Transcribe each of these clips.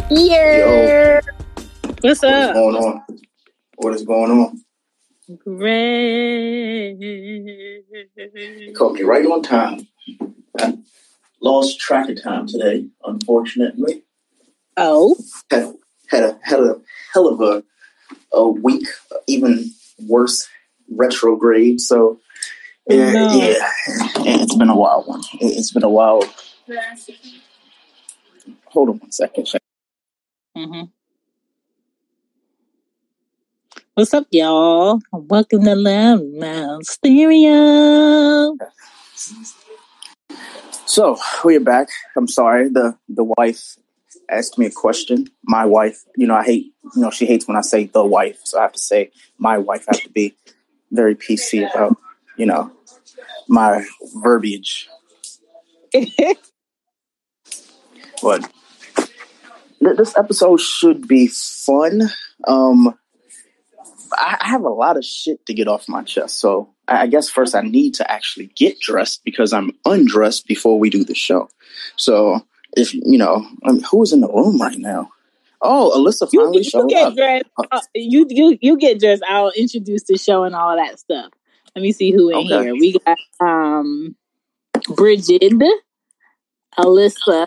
Yeah. What's up? Going on? What is going on? Great. You caught me right on time. I lost track of time today, unfortunately. Oh. Had a hell of a week, even worse retrograde. So yeah, it's been a wild one. It's been a wild. Hold on one second. Mm-hmm. What's up, y'all? Welcome to Loudmouth Stereo. So we're back. I'm sorry. The wife asked me a question. My wife, I hate, she hates when I say the wife, so I have to say my wife. I have to be very PC about, my verbiage. But this episode should be fun. I have a lot of shit to get off my chest, so I guess first I need to actually get dressed because I'm undressed before we do the show. So if who's in the room right now? Oh, Alyssa finally showed up. You get dressed. I'll introduce the show and all that stuff. Let me see who in here. We got Bridget, Alyssa,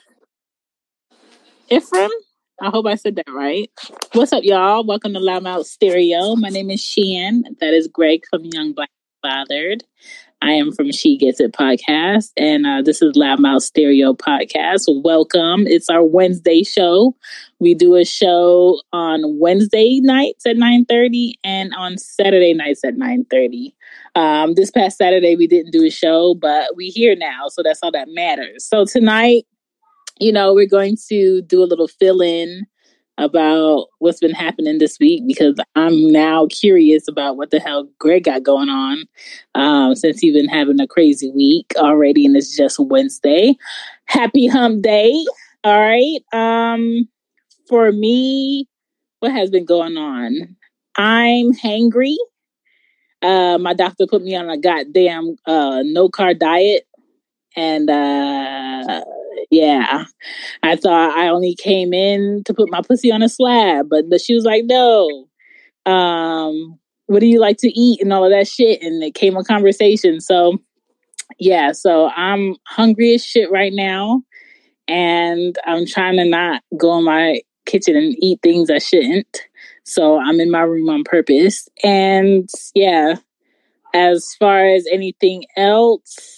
Ephraim. I hope I said that right. What's up, y'all? Welcome to Loudmouth Stereo. My name is Shan. That is Greg from Young Black Fathered. I am from She Gets It podcast, and this is Loudmouth Stereo podcast. Welcome. It's our Wednesday show. We do a show on Wednesday nights at 9:30 and on Saturday nights at 9:30. This past Saturday, we didn't do a show, but we're here now, so that's all that matters. So tonight, we're going to do a little fill-in about what's been happening this week because I'm now curious about what the hell Greg got going on since he's been having a crazy week already and it's just Wednesday. Happy hump day. All right. For me, what has been going on? I'm hangry. My doctor put me on a goddamn no-carb diet. And yeah, I thought I only came in to put my pussy on a slab, but she was like, no. What do you like to eat and all of that shit? And it came a conversation. So yeah, so I'm hungry as shit right now. And I'm trying to not go in my kitchen and eat things I shouldn't. So I'm in my room on purpose. And yeah, as far as anything else,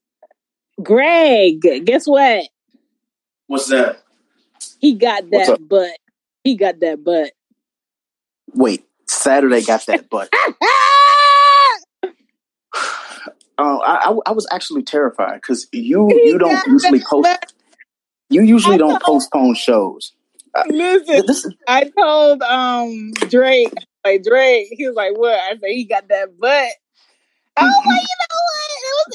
Greg, guess what? What's that? He got that butt. He got that butt. Wait, Saturday got that butt. I was actually terrified because you don't usually post. You usually don't postpone shows. Listen, I told Drake, he was like, what? I said, he got that butt. Oh, well, you know what?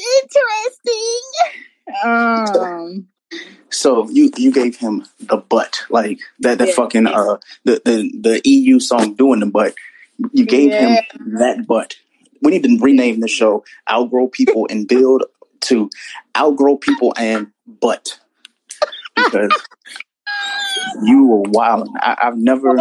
It was interesting. So you gave him the butt, like that fucking the EU song "Doing the Butt." You gave him that butt. We need to rename the show "Outgrow People and Build" to "Outgrow People and Butt" because you were wilding. I've never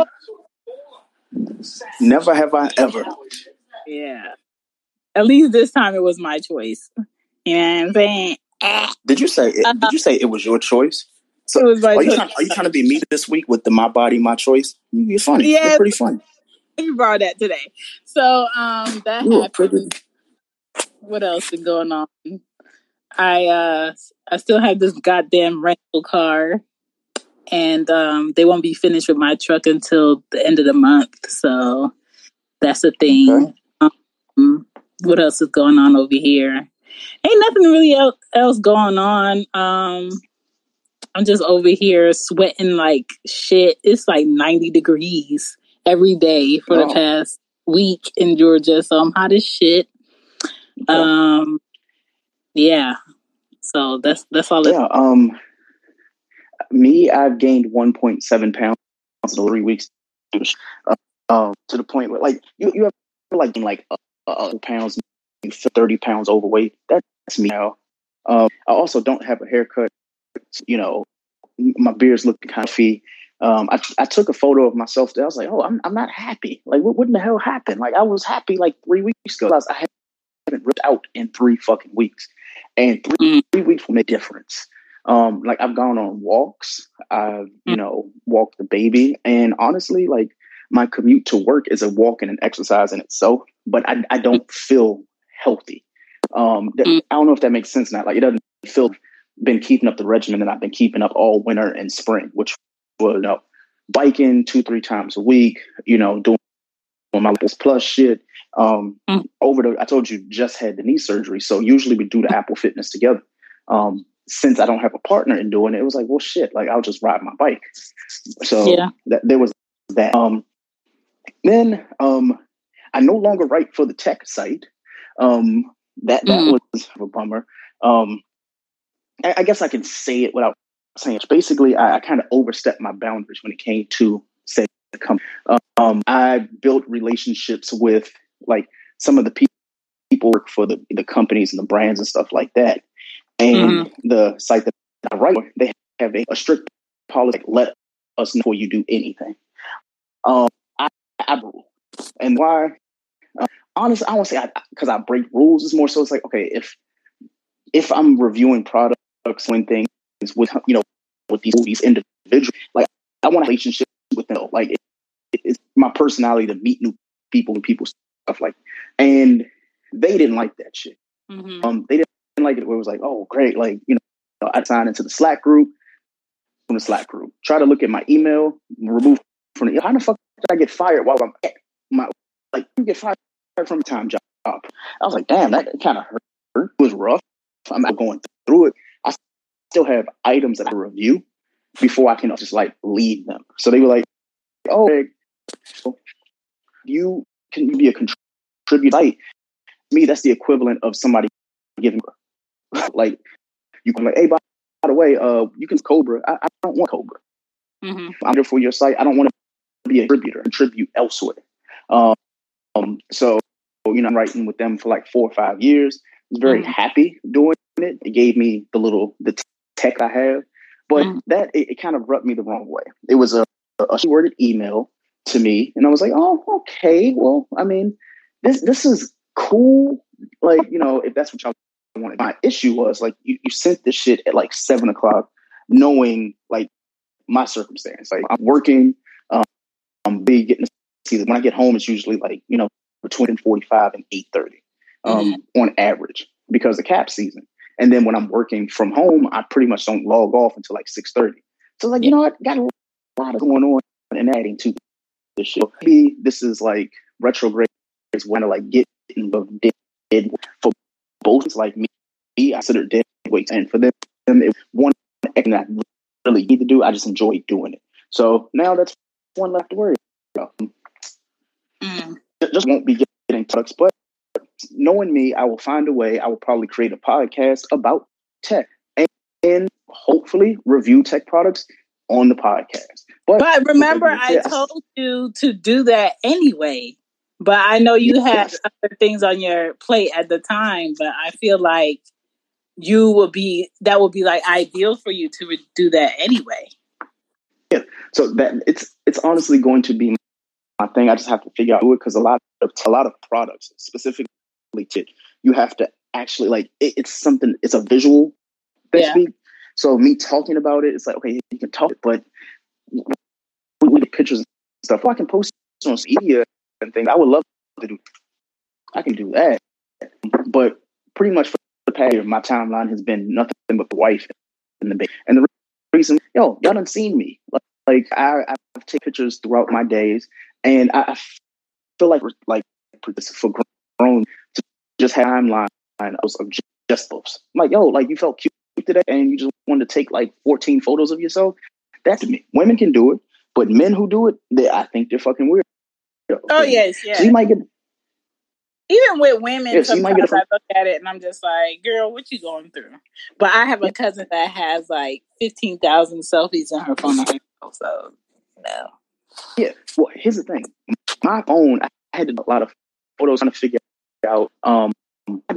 have I ever. Yeah. At least this time it was my choice. You know what I'm saying? Did you say it was your choice? So, it was my choice. Are you trying to be me this week with the "My Body, My Choice"? You're funny. Yeah, you're pretty funny. You brought that today. So that happened. What else is going on? I still have this goddamn rental car, and they won't be finished with my truck until the end of the month. So that's the thing. Okay. What else is going on over here? Ain't nothing really else going on. I'm just over here sweating like shit. It's like 90 degrees every day for the past week in Georgia. So I'm hot as shit. Okay. Yeah. So that's all. Yeah. Me, I've gained 1.7 pounds in 3 weeks. To the point where like you have like pounds, 30 pounds overweight. That's me now. I also don't have a haircut. My beard's looking kind of fee. I took a photo of myself there. I was like, oh, I'm not happy. Like, what in the hell happened? Like, I was happy like 3 weeks ago. I haven't ripped out in 3 fucking weeks. And three weeks will make a difference. Like, I've gone on walks. I've, walked the baby. And honestly, like, my commute to work is a walk and an exercise in itself. But I don't feel healthy. I don't know if that makes sense now. Like, it doesn't feel been keeping up the regimen that I've been keeping up all winter and spring, which was biking 2-3 times a week, doing my plus shit. I told you, just had the knee surgery. So usually we do the Apple Fitness together. Since I don't have a partner in doing it, it was like, well, shit, like I'll just ride my bike. So there was that. Then I no longer write for the tech site. That was a bummer. I guess I can say it without saying it. Basically, I kind of overstepped my boundaries when it came to say the company. I built relationships with like some of the people work for the companies and the brands and stuff like that. And the site that I write for, they have a strict policy, like, let us know before you do anything. I rule. And why? Honestly, I won't say because I break rules. It's more so it's like, okay, if I'm reviewing products, when things with with these individuals, like I want a relationship with them. Like it's my personality to meet new people and people stuff like. And they didn't like that shit. They didn't like it where it was like, oh great, like I signed into the Slack group. From the Slack group, try to look at my email, remove from the. How the fuck did I get fired while I'm at my you get fired from a time job? I was like, damn, that kind of hurt. It was rough. I'm not going through it. I still have items that I review before I can just like leave them. So they were like, oh, you can be a contributor. Like, me, that's the equivalent of somebody giving like you can like, hey, by the way, you can Cobra. I don't want Cobra. I'm there for your site. I don't want to be a contributor, contribute elsewhere. So I'm writing with them for like 4 or 5 years. I was very happy doing it. It gave me the tech I have, but that it kind of rubbed me the wrong way. It was a worded email to me, and I was like, oh, okay. Well, I mean, this is cool. Like, if that's what y'all wanted. My issue was like you sent this shit at like 7:00, knowing like my circumstance. Like I'm working, I'm big getting to see that when I get home, it's usually like between 45 and 8:30 on average because of cap season. And then when I'm working from home, I pretty much don't log off until like 6:30. So like what, got a lot of going on and adding to this shit. Maybe this is like retrograde is when I like get dead for both. It's like me, I consider dead weights, and for them, it one thing that I really need to do. I just enjoy doing it. So now that's one left to worry about. Just won't be getting products, but knowing me, I will find a way. I will probably create a podcast about tech and hopefully review tech products on the podcast. But remember, I told you to do that anyway. But I know you had other things on your plate at the time. But I feel like that would be like ideal for you to do that anyway. Yeah. So that it's honestly going to be my thing. I just have to figure out it because a lot of products, specifically, you have to actually like it's something. It's a visual thing. So me talking about it, it's like okay, you can talk, but with the pictures and stuff, I can post on media and things. I would love to do. I can do that, but pretty much for the past year, my timeline has been nothing but the wife and the baby. And the reason, y'all done seen me. Like I take pictures throughout my days, and I feel like for grown to just have a timeline of just those. I'm like, like you felt cute today, and you just wanted to take like 14 photos of yourself. That's me. Women can do it, but men who do it, I think they're fucking weird. Oh yes, yeah. So you might get. Even with women, sometimes I look at it and I'm just like, girl, what you going through? But I have a cousin that has like 15,000 selfies in her phone. So, no. Yeah. Well, here's the thing. My phone, I had to do a lot of photos trying to figure out, not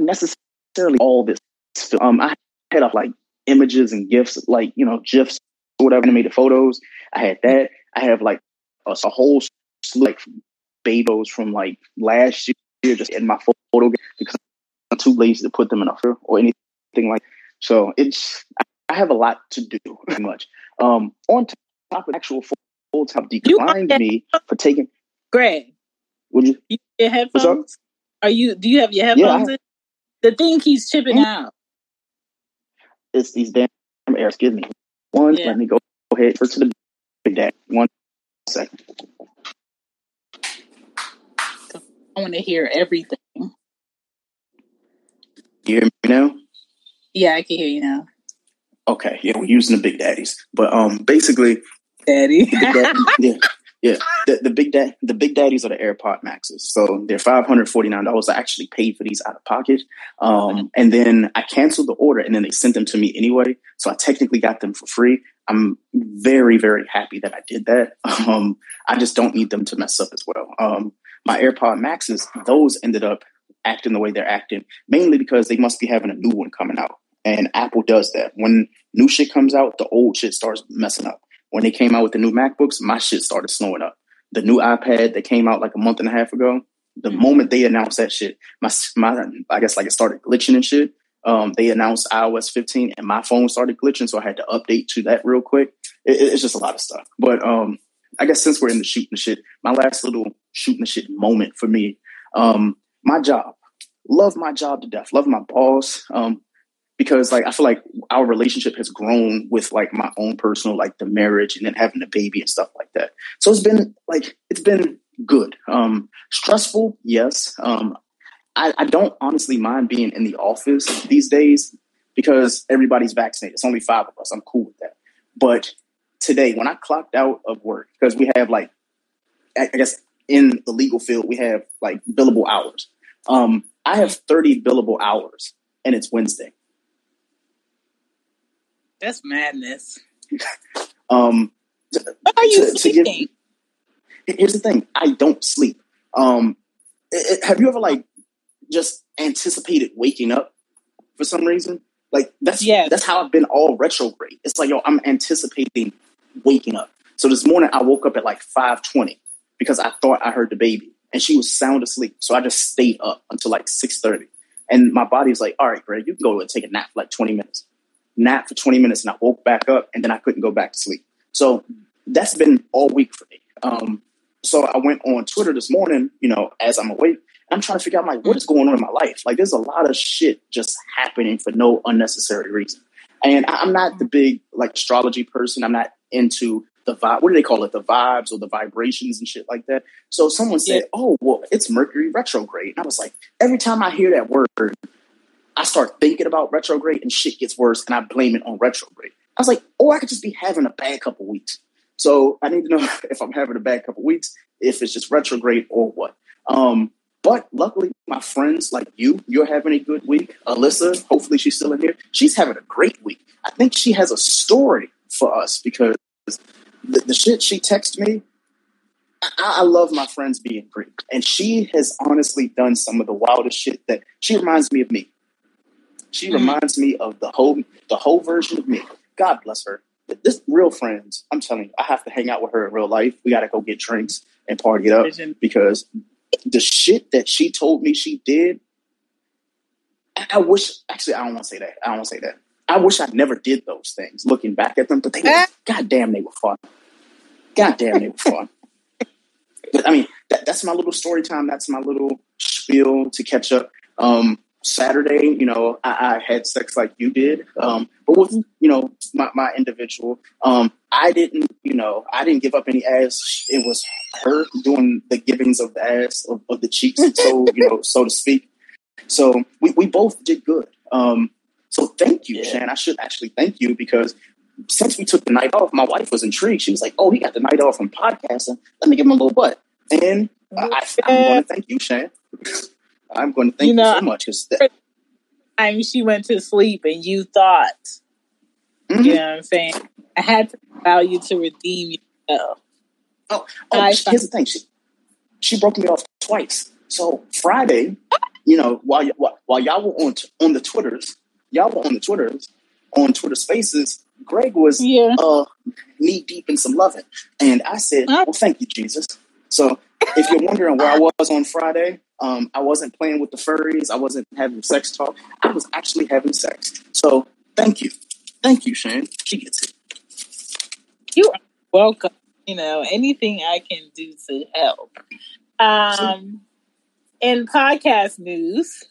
necessarily all this. I had like images and GIFs, like, GIFs or whatever, animated photos. I had that. I have like a whole slew like babies from like last year just in my photo because I'm too lazy to put them in a photo or anything like. So I have a lot to do, pretty much. On top of actual full time declined me for taking. Greg, would you? Your headphones? Do you have your headphones in? The thing keeps chipping out. It's these damn air. Excuse me. Let me go ahead to the big dad. 1 second. I want to hear everything. You hear me now? Yeah, I can hear you now. Okay, yeah, we're using the Big Daddies, but basically, Daddy, the Big Daddies are the AirPod Maxes, so they're $549. I actually paid for these out of pocket, and then I canceled the order, and then they sent them to me anyway, so I technically got them for free. I'm very, very happy that I did that. I just don't need them to mess up as well. My AirPod Maxes, those ended up acting the way they're acting, mainly because they must be having a new one coming out. And Apple does that. When new shit comes out, the old shit starts messing up. When they came out with the new MacBooks, my shit started slowing up. The new iPad that came out like a month and a half ago, the moment they announced that shit, my I guess like it started glitching and shit. They announced iOS 15 and my phone started glitching, so I had to update to that real quick. It's just a lot of stuff. But I guess since we're in the shooting the shit, my last little shooting the shit moment for me, my job. Love my job to death. Love my boss. Because like I feel like our relationship has grown with like my own personal, like the marriage and then having a baby and stuff like that. So it's been good. Stressful, yes. I don't honestly mind being in the office these days because everybody's vaccinated. It's only 5 of us. I'm cool with that. But today, when I clocked out of work, because we have like, I guess in the legal field, we have like billable hours. I have 30 billable hours and it's Wednesday. That's madness. What are you sleeping? Here's the thing. I don't sleep. Have you ever like just anticipated waking up for some reason? Like that's how I've been all retrograde. It's like, yo, I'm anticipating waking up. So this morning I woke up at like 5:20 because I thought I heard the baby and she was sound asleep. So I just stayed up until like 6:30. And my body's like, all right, Greg, you can go and take a nap for like 20 minutes. Nap for 20 minutes and I woke back up and then I couldn't go back to sleep. So that's been all week for me. So I went on Twitter this morning, as I'm awake, I'm trying to figure out like what is going on in my life. Like there's a lot of shit just happening for no unnecessary reason. And I'm not the big like astrology person. I'm not into the vibe. What do they call it? The vibes or the vibrations and shit like that. So someone said, oh, well, it's Mercury retrograde. And I was like, every time I hear that word, I start thinking about retrograde and shit gets worse and I blame it on retrograde. I was like, I could just be having a bad couple weeks. So I need to know if I'm having a bad couple weeks, if it's just retrograde or what. But luckily, my friends like you're having a good week. Alyssa, hopefully she's still in here. She's having a great week. I think she has a story for us because the shit she texted me, I love my friends being Greek. And she has honestly done some of the wildest shit that she reminds me of me. She reminds me of the whole version of me. God bless her. This real friends. I'm telling you, I have to hang out with her in real life. We got to go get drinks and party it up because the shit that she told me she did, I wish. Actually, I don't want to say that. I wish I never did those things. Looking back at them, but goddamn, they were fun. Goddamn, they were fun. But I mean, that's my little story time. That's my little spiel to catch up. Saturday, I had sex like you did, but with, my individual, I didn't give up any ass. It was her doing the givings of the ass of the cheeks, so so to speak. So we both did good. So thank you, Shan. I should actually thank you because since we took the night off, my wife was intrigued. She was like, "Oh, he got the night off from podcasting. Let me give him a little butt." And I'm going to thank you, Shan. I'm going to thank you so much. She went to sleep and you thought, you know what I'm saying? I had to allow you to redeem yourself. Oh, here's the thing. She broke me off twice. So Friday, while y'all were on the Twitters, on Twitter Spaces, Greg was knee deep in some loving. And I said, well, thank you, Jesus. So if you're wondering where I was on Friday, I wasn't playing with the furries. I wasn't having sex talk. I was actually having sex. So thank you. Thank you, Shane. She gets it. You are welcome. Anything I can do to help. In podcast news,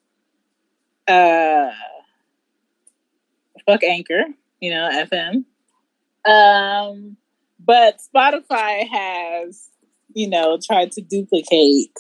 fuck Anchor, FM. But Spotify has, tried to duplicate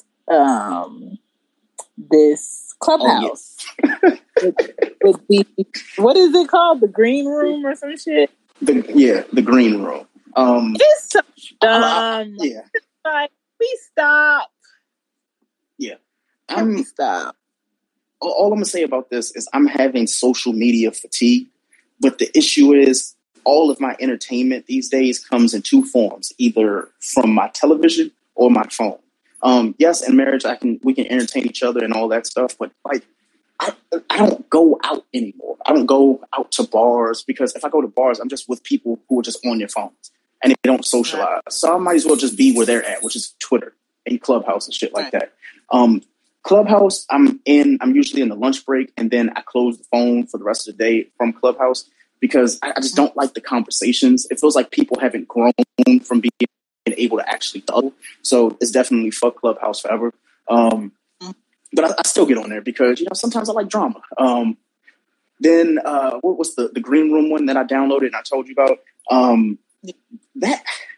this Clubhouse. With the, what is it called? The Green Room or some shit? The Green Room. It's so dumb. Like, we stop. Yeah. Stop. All I'm going to say about this is I'm having social media fatigue, but the issue is all of my entertainment these days comes in two forms, either from my television or my phone. Yes, in marriage, we can entertain each other and all that stuff, but like, I don't go out anymore. I don't go out to bars because if I go to bars, I'm just with people who are just on their phones and they don't socialize. Right. So I might as well just be where they're at, which is Twitter and Clubhouse and shit like that. Clubhouse, I'm usually in the lunch break and then I close the phone for the rest of the day from Clubhouse because I just don't like the conversations. It feels like people haven't grown from being able to actually talk. So it's definitely fuck Clubhouse forever. But I still get on there because, sometimes I like drama. Then what was the Green Room one that I downloaded and I told you about? That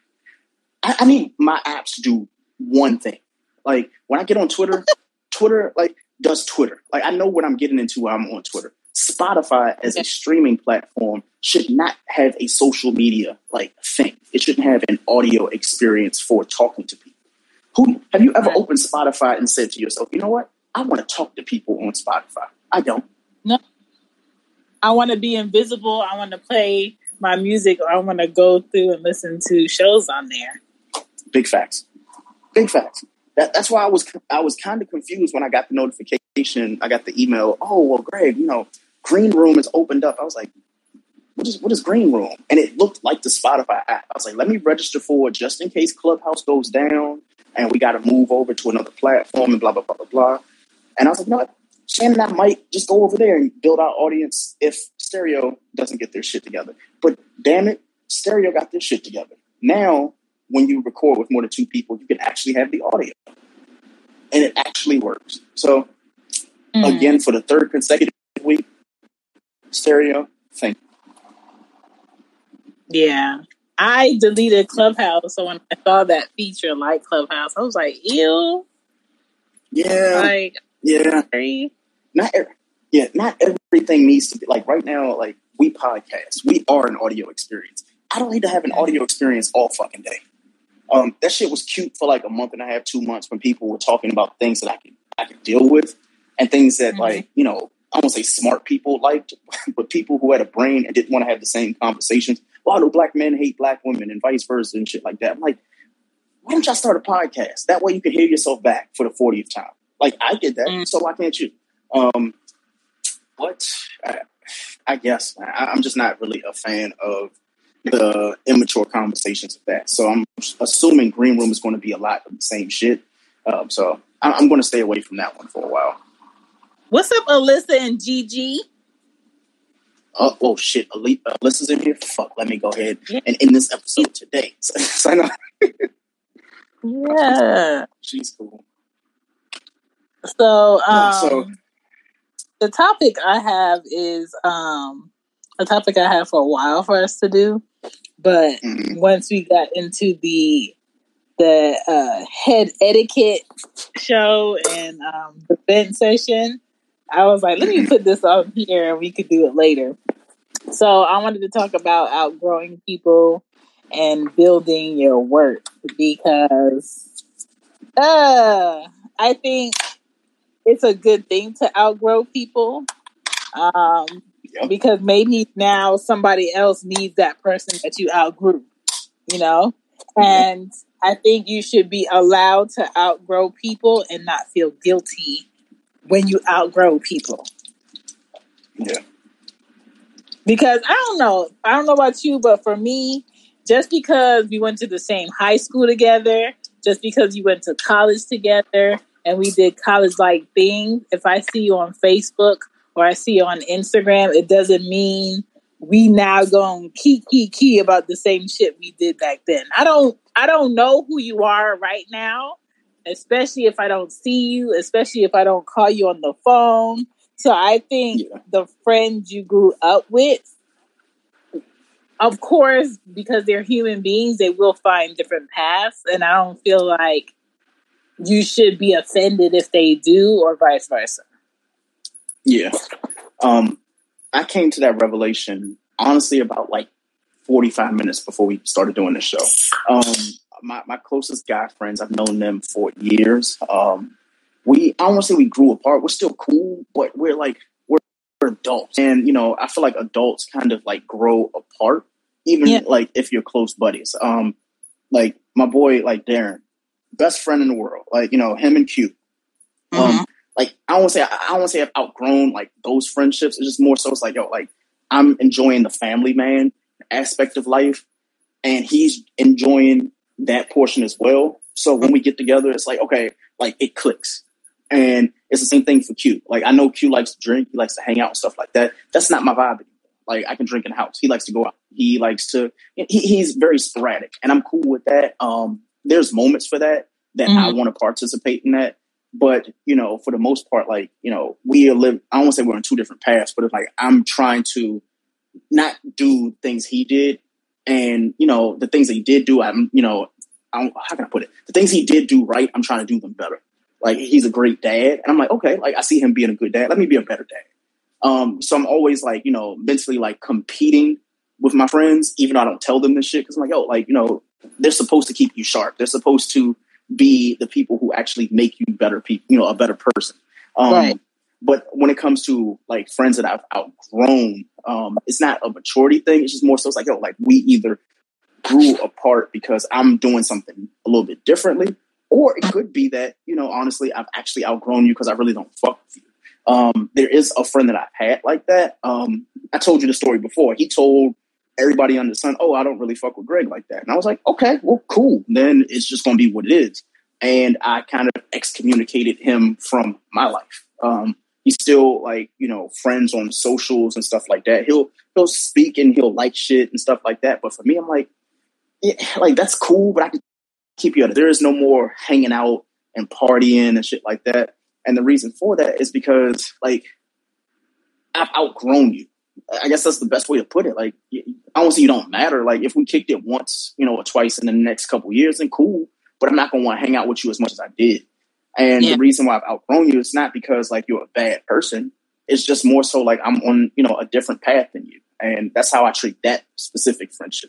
I need my apps to do one thing. Like when I get on Twitter, Twitter like does Twitter. Like I know what I'm getting into when I'm on Twitter. Spotify as a streaming platform should not have a social media like thing. It shouldn't have an audio experience for talking to people. Have you ever opened Spotify and said to yourself, you know what? I want to talk to people on Spotify. I don't. No. I want to be invisible. I want to play my music or I want to go through and listen to shows on there. Big facts. Big facts. That's why I was kind of confused when I got the notification. I got the email. Oh, well, Greg, Green Room is opened up. I was like, what is Green Room? And it looked like the Spotify app. I was like, let me register for it just in case Clubhouse goes down and we got to move over to another platform and blah, blah, blah, blah, blah. And I was like, no, Shannon and I might just go over there and build our audience if Stereo doesn't get their shit together. But damn it, Stereo got their shit together. Now, when you record with more than two people, you can actually have the audio. And it actually works. So, again, for the third consecutive week, Stereo, thank you. Yeah. I deleted Clubhouse, so when I saw that feature like Clubhouse, I was like, ew. Yeah. Like, yeah. Not everything needs to be, like right now, like we podcast. We are an audio experience. I don't need to have an audio experience all fucking day. That shit was cute for like a month and a half, 2 months when people were talking about things that I could deal with and things that like, I won't say smart people liked, but people who had a brain and didn't want to have the same conversations. Why do black men hate black women and vice versa and shit like that? I'm like, why don't y'all start a podcast? That way you can hear yourself back for the 40th time. Like I did that, so why can't you? I guess I'm just not really a fan of the immature conversations of that. So I'm assuming Green Room is going to be a lot of the same shit. So I'm going to stay away from that one for a while. What's up, Alyssa and Gigi? Oh shit, Alyssa's in here? Fuck, let me go ahead and end this episode today. So I know. Yeah. She's cool. So, the topic I have is a topic I have for a while for us to do, but once we got into the head etiquette show and the vent session, I was like, let me put this on here and we could do it later. So I wanted to talk about outgrowing people and building your work because I think it's a good thing to outgrow people because maybe now somebody else needs that person that you outgrew, and I think you should be allowed to outgrow people and not feel guilty when you outgrow people. Yeah. Because I don't know about you, but for me, just because we went to the same high school together, just because you went to college together and we did college-like things, if I see you on Facebook or I see you on Instagram, it doesn't mean we now going key about the same shit we did back then. I don't know who you are right now, especially if I don't see you, especially if I don't call you on the phone. So I think the friends you grew up with, of course, because they're human beings, they will find different paths. And I don't feel like you should be offended if they do or vice versa. Yeah. I came to that revelation, honestly, about like 45 minutes before we started doing this show. My closest guy friends, I've known them for years. I don't want to say we grew apart. We're still cool, but we're adults. And, I feel like adults kind of like grow apart, even like if you're close buddies. Like my boy, like Darren, best friend in the world. Like, him and Q. Like I don't want to say I've outgrown like those friendships. It's just more so it's like, like I'm enjoying the family man aspect of life, and he's enjoying that portion as well. So when we get together, it's like, okay, like it clicks. And it's the same thing for Q. Like I know Q likes to drink, he likes to hang out and stuff like that. That's not my vibe anymore. Like I can drink in the house. He likes to go out. He likes to. He's very sporadic, and I'm cool with that. There's moments for that I want to participate in that. But, for the most part, like, we live, I don't want to say we're on two different paths, but it's like, I'm trying to not do things he did. And, the things that he did do, how can I put it? The things he did do right, I'm trying to do them better. Like, he's a great dad. And I'm like, okay, like, I see him being a good dad. Let me be a better dad. So I'm always like, mentally like competing with my friends, even though I don't tell them this shit. Cause I'm like, they're supposed to keep you sharp. They're supposed to be the people who actually make you better people, a better person. Right. But when it comes to like friends that I've outgrown, it's not a maturity thing. It's just more so it's like, like we either grew apart because I'm doing something a little bit differently, or it could be that, honestly, I've actually outgrown you because I really don't fuck with you. There is a friend that I've had like that. I told you the story before. He told everybody under the sun, I don't really fuck with Greg like that. And I was like, okay, well, cool. Then it's just going to be what it is. And I kind of excommunicated him from my life. He's still like, friends on socials and stuff like that. He'll speak and he'll like shit and stuff like that. But for me, I'm like, like that's cool, but I can keep you out. There is no more hanging out and partying and shit like that. And the reason for that is because like I've outgrown you. I guess that's the best way to put it. Like, I don't say you don't matter. Like, if we kicked it once, or twice in the next couple of years, then cool. But I'm not going to want to hang out with you as much as I did. And the reason why I've outgrown you is not because, like, you're a bad person. It's just more so, like, I'm on, a different path than you. And that's how I treat that specific friendship.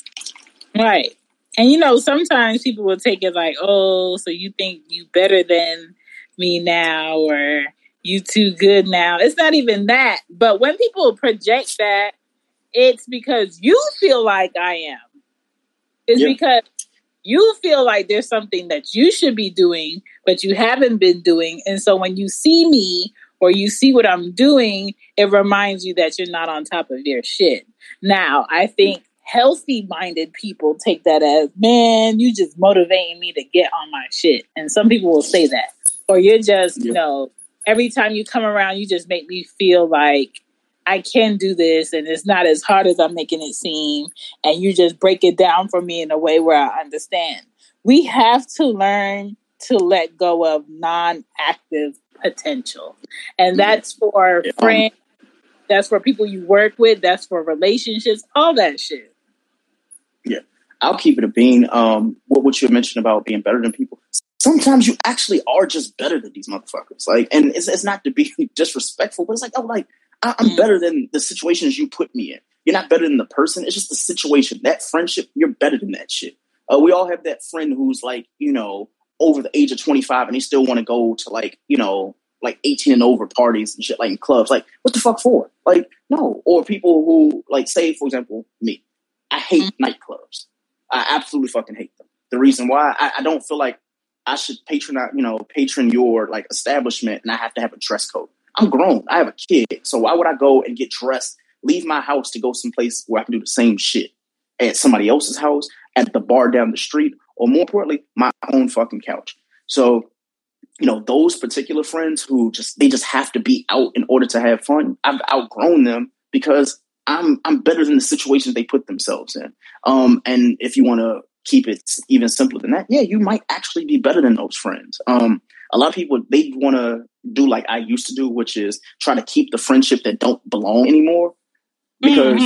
Right. And, sometimes people will take it like, so you think you better than me now, or you too good now. It's not even that. But when people project that, it's because you feel like I am. It's because you feel like there's something that you should be doing, but you haven't been doing. And so when you see me or you see what I'm doing, it reminds you that you're not on top of your shit. Now, I think healthy-minded people take that as, man, you just motivating me to get on my shit. And some people will say that. Or you're just, every time you come around, you just make me feel like I can do this and it's not as hard as I'm making it seem. And you just break it down for me in a way where I understand. We have to learn to let go of non-active potential. And that's for friends. That's for people you work with. That's for relationships, all that shit. Yeah. I'll keep it a bean. What you mentioned about being better than people. Sometimes you actually are just better than these motherfuckers. Like, and it's not to be disrespectful, but it's like, I'm better than the situations you put me in. You're not better than the person. It's just the situation. That friendship, you're better than that shit. We all have that friend who's like, over the age of 25 and they still want to go to like, like 18 and over parties and shit, like in clubs. Like, what the fuck for? Like, no. Or people who like say, for example, me. I hate nightclubs. I absolutely fucking hate them. The reason why I don't feel like I should patron your like establishment and I have to have a dress code. I'm grown. I have a kid. So why would I go and get dressed leave my house to go someplace where I can do the same shit at somebody else's house, at the bar down the street, or more importantly, my own fucking couch. So, those particular friends who they just have to be out in order to have fun, I've outgrown them because I'm better than the situations they put themselves in. And if you want to keep it even simpler than that, yeah, you might actually be better than those friends. A lot of people, they want to do like I used to do, which is try to keep the friendship that don't belong anymore. Because,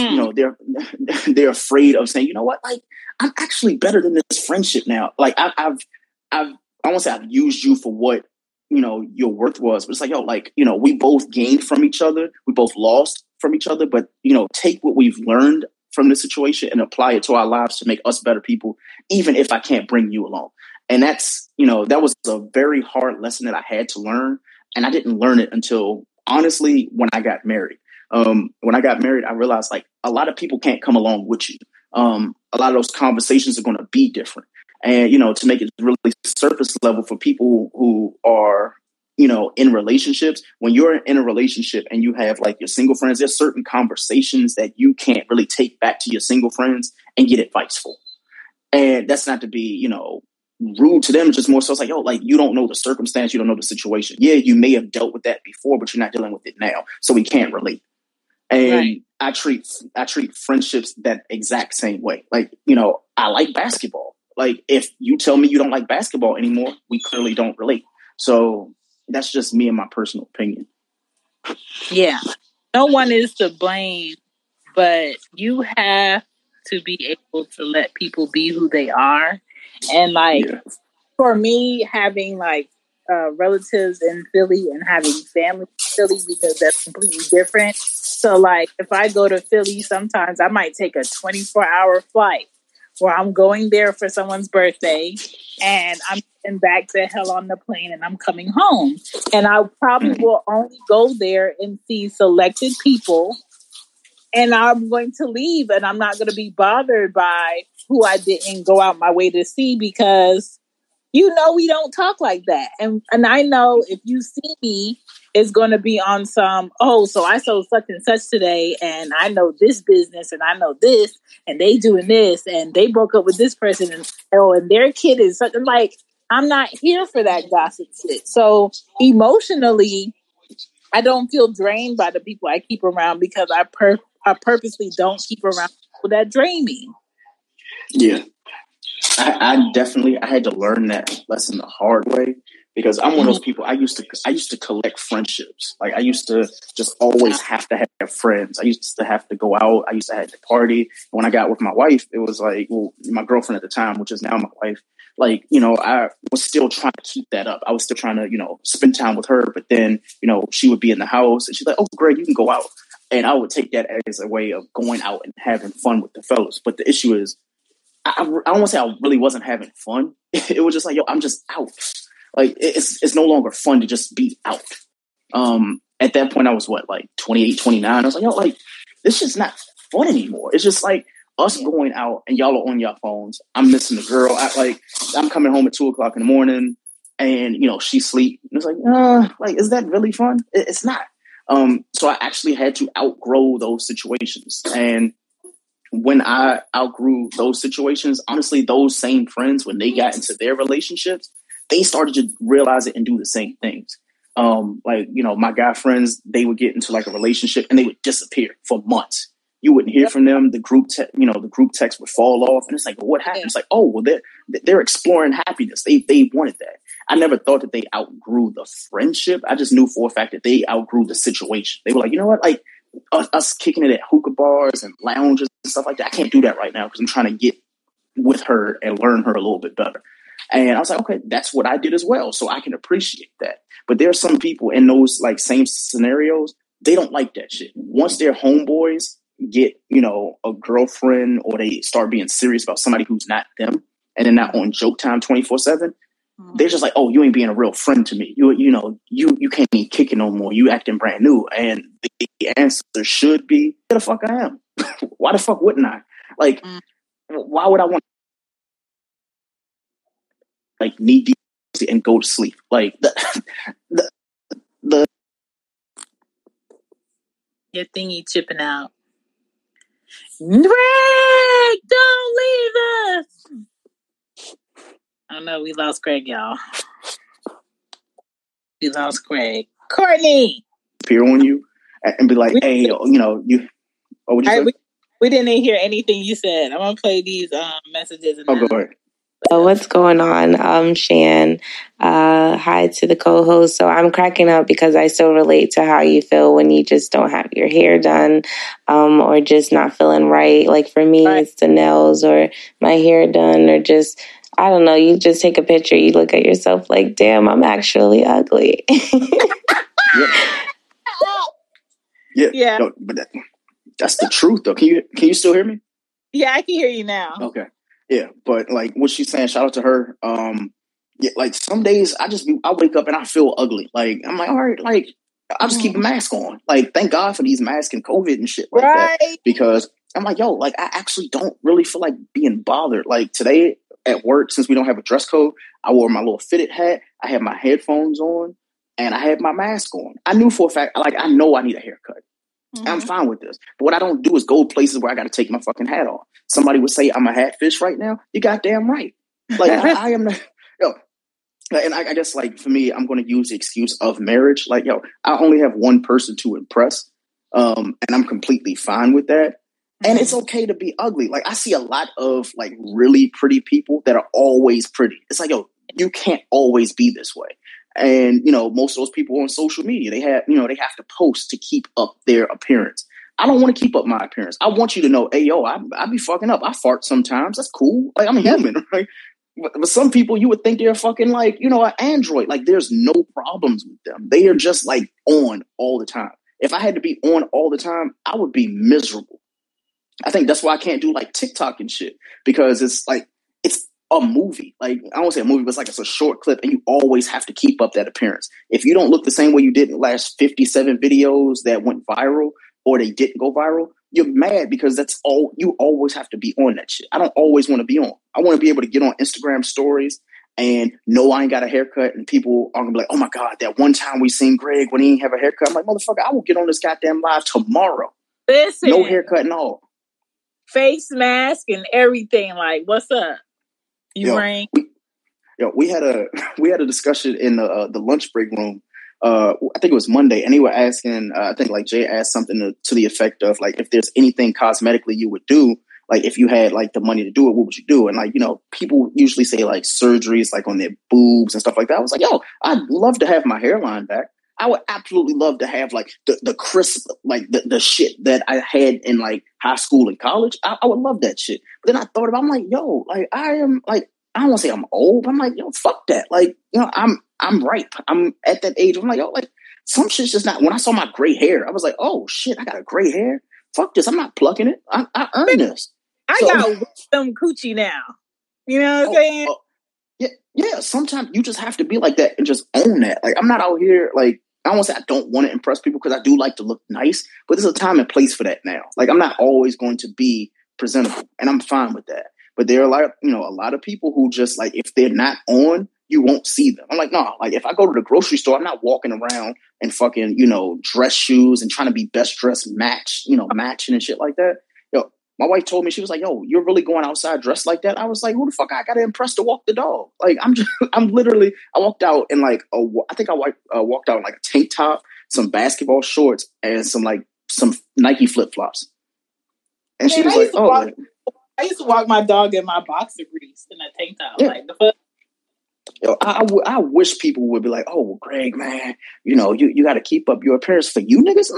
they're afraid of saying, you know what, like, I'm actually better than this friendship now. Like, I won't say I've used you for what, your worth was, but it's like, we both gained from each other. We both lost from each other, but, take what we've learned from the situation and apply it to our lives to make us better people, even if I can't bring you along. And that's, that was a very hard lesson that I had to learn. And I didn't learn it until, honestly, when I got married. When I got married, I realized like a lot of people can't come along with you. A lot of those conversations are going to be different. And, to make it really surface level for people who are, in relationships, when you're in a relationship and you have like your single friends, there's certain conversations that you can't really take back to your single friends and get advice for. And that's not to be, rude to them, just more so it's like, like you don't know the circumstance, you don't know the situation. Yeah, you may have dealt with that before, but you're not dealing with it now. So we can't relate. And right. I treat friendships that exact same way. Like, I like basketball. Like, if you tell me you don't like basketball anymore, we clearly don't relate. So that's just me and my personal opinion. Yeah. No one is to blame, but you have to be able to let people be who they are. And for me, having relatives in Philly and having family in Philly, because that's completely different. So like if I go to Philly, sometimes I might take a 24-hour flight where I'm going there for someone's birthday and I'm getting back to hell on the plane and I'm coming home. And I probably will only go there and see selected people. And I'm going to leave and I'm not going to be bothered by who I didn't go out my way to see, because we don't talk like that. And I know if you see me, it's going to be on some, so I sold such and such today, and I know this business, and I know this, and they doing this, and they broke up with this person, and their kid is something like, I'm not here for that gossip shit. So emotionally, I don't feel drained by the people I keep around, because I purposely don't keep around people that drain me. Yeah. I had to learn that lesson the hard way, because I'm one of those people. I used to collect friendships. Like, I used to just always have to have friends. I used to have to go out. I used to have to party. And when I got with my wife, it was like, my girlfriend at the time, which is now my wife, like, I was still trying to keep that up. I was still trying to, spend time with her. But then, she would be in the house and she's like, oh, Greg, you can go out. And I would take that as a way of going out and having fun with the fellas. But the issue is, I don't want to say I really wasn't having fun. It was just like, I'm just out. Like, it's no longer fun to just be out. At that point, I was 28, 29. I was like, this is not fun anymore. It's just like us going out and y'all are on your phones. I'm missing the girl. I'm coming home at 2:00 in the morning and, she sleep. And it's like, is that really fun? It's not. So I actually had to outgrow those situations. And when I outgrew those situations, honestly, those same friends, when they got into their relationships, they started to realize it and do the same things. My guy friends, they would get into a relationship and they would disappear for months. You wouldn't hear from them. The group text would fall off. And it's like, well, what happened? It's like, they're exploring happiness. They wanted that. I never thought that they outgrew the friendship. I just knew for a fact that they outgrew the situation. They were like, you know what? Like, us kicking it at hookah bars and lounges and stuff like that, I can't do that right now because I'm trying to get with her and learn her a little bit better. And I was like, okay, that's what I did as well. So I can appreciate that. But there are some people in those same scenarios, they don't like that shit. Once their homeboys get, a girlfriend, or they start being serious about somebody who's not them, and they're not on joke time 24/7, they're just like, oh, you ain't being a real friend to me. You can't even kick it no more. You acting brand new. And the answer should be, where the fuck I am? Why the fuck wouldn't I? Like, why would I want knee deep and go to sleep? Like the your thingy chipping out. Greg, don't leave us. Oh no, we lost Greg, y'all. We lost Greg. Courtney, appear on you and be like, "Hey, you know, you." Oh, what you say? We didn't hear anything you said. I'm gonna play these messages. Go ahead. So what's going on? Shan. Hi to the co-host. So I'm cracking up because I so relate to how you feel when you just don't have your hair done, or just not feeling right. Like for me, It's the nails or my hair done, or just, I don't know, you just take a picture, you look at yourself like, damn, I'm actually ugly. Yeah. No, but that's the truth though. Can you still hear me? Yeah, I can hear you now. Okay. Yeah, but like what she's saying, shout out to her. Yeah, like some days I wake up and I feel ugly. Like I'm like, all right, like I'll just keep a mask on. Like thank God for these masks and COVID and shit like that. Because I'm like, yo, like I actually don't really feel like being bothered. Like today at work, since we don't have a dress code, I wore my little fitted hat. I had my headphones on and I had my mask on. I knew for a fact, like I know I need a haircut. I'm fine with this. But what I don't do is go places where I got to take my fucking hat off. Somebody would say I'm a hatfish right now. You goddamn right. Like I am not. Yo, and I guess like for me, I'm going to use the excuse of marriage. Like yo, I only have one person to impress, and I'm completely fine with that. And it's okay to be ugly. Like I see a lot of like really pretty people that are always pretty. It's like yo, you can't always be this way. And, you know, most of those people on social media, they have to post to keep up their appearance. I don't want to keep up my appearance. I want you to know, hey, yo, I be fucking up. I fart sometimes. That's cool. Like, I'm a human, right? But some people, you would think they're fucking like, you know, an android. Like, there's no problems with them. They are just like on all the time. If I had to be on all the time, I would be miserable. I think that's why I can't do like TikTok and shit, because it's like, it's a movie. Like, I won't say a movie, but it's a short clip and you always have to keep up that appearance. If you don't look the same way you did in the last 57 videos that went viral or they didn't go viral, you're mad because that's all, you always have to be on that shit. I don't always want to be on. I want to be able to get on Instagram stories and know I ain't got a haircut and people are going to be like, oh my God, that one time we seen Greg when he didn't have a haircut. I'm like, motherfucker, I will get on this goddamn live tomorrow. Listen. No haircut and all. Face mask and everything. Like, what's up? We had a discussion in the lunch break room. I think it was Monday, and they were asking. I think like Jay asked something to the effect of like, if there's anything cosmetically you would do, like if you had like the money to do it, what would you do? And like, you know, people usually say like surgeries, like on their boobs and stuff like that. I was like, yo, I'd love to have my hairline back. I would absolutely love to have like the crisp, like the shit that I had in like high school and college. I would love that shit. But then I thought about, I'm like, yo, like I am like, I don't want to say I'm old, but I'm like, yo, fuck that. Like, you know, I'm ripe. I'm at that age. I'm like, yo, like some shit's just not. When I saw my gray hair, I was like, oh shit, I got a gray hair. Fuck this. I'm not plucking it. I earned this. I got wisdom coochie now. You know what I'm saying? Yeah. Sometimes you just have to be like that and just own that. Like, I'm not out here like, I don't want to say I don't want to impress people because I do like to look nice, but there's a time and place for that now. Like, I'm not always going to be presentable, and I'm fine with that. But there are a lot of people who just like, if they're not on, you won't see them. I'm like, no, like if I go to the grocery store, I'm not walking around in fucking, you know, dress shoes and trying to be best dressed matching and shit like that. Yo, my wife told me, she was like, yo, you're really going outside dressed like that? I was like, who the fuck I got to impress to walk the dog? Like, I walked out in like, I walked out in like a tank top, some basketball shorts, and some Nike flip flops. And she was like, oh. I used to walk my dog in my boxer briefs in a tank top. Yeah. Like the fuck. Yo, I wish people would be like, oh, well, Greg, man, you know, you got to keep up your appearance for you niggas.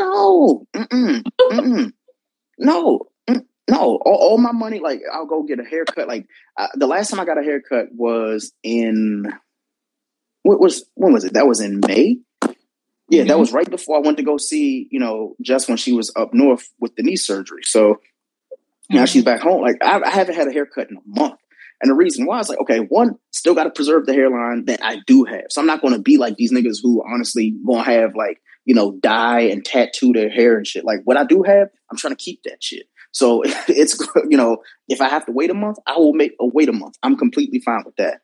No. All my money, like, I'll go get a haircut. Like, the last time I got a haircut was in, when was it? That was in May. Yeah, That was right before I went to go see, you know, Jess when she was up north with the knee surgery. So now she's back home. Like, I haven't had a haircut in a month. And the reason why is like, okay, one, still got to preserve the hairline that I do have. So I'm not going to be like these niggas who honestly going to have like, you know, dye and tattoo their hair and shit. Like what I do have, I'm trying to keep that shit. So it's, you know, if I have to wait a month, I will wait a month. I'm completely fine with that.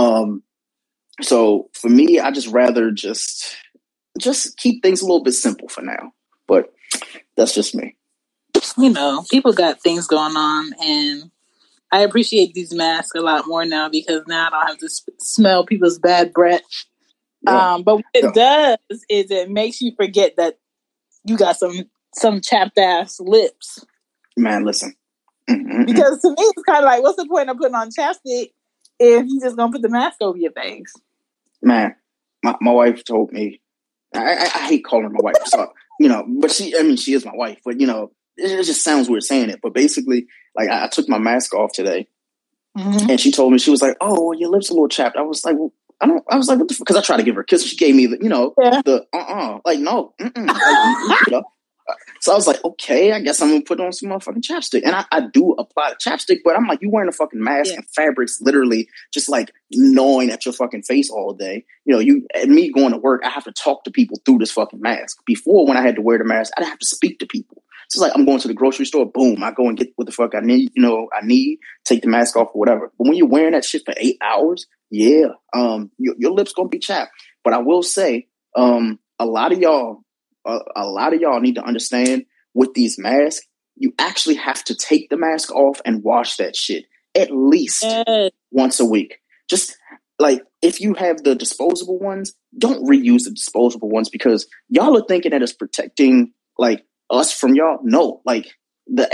So for me, I just rather just keep things a little bit simple for now. But that's just me. people got things going on, and I appreciate these masks a lot more now because now I don't have to smell people's bad breath. Yeah. But what it does is it makes you forget that you got some chapped ass lips. Man, listen. Because to me, it's kind of like, what's the point of putting on chapstick if you just gonna put the mask over your face? Man, my wife told me, I hate calling her my wife, so, but she is my wife, but, it just sounds weird saying it. But basically, like, I took my mask off today, and she told me, she was like, "Oh, your lips a little chapped." I was like, well, I was like, what the fuck? Because I tried to give her a kiss. She gave me the, like, no. Like, So I was like, okay, I guess I'm going to put on some motherfucking chapstick. And I do apply the chapstick, but I'm like, you wearing a fucking mask and fabric's literally just like gnawing at your fucking face all day. Me going to work, I have to talk to people through this fucking mask. Before, when I had to wear the mask, I didn't have to speak to people. So it's like, I'm going to the grocery store, boom, I go and get what the fuck I need, take the mask off or whatever. But when you're wearing that shit for 8 hours, your lips going to be chapped. But I will say, a lot of y'all need to understand with these masks, you actually have to take the mask off and wash that shit at least once a week. Just like, if you have the disposable ones, don't reuse the disposable ones because y'all are thinking that it's protecting like us from y'all. No, like the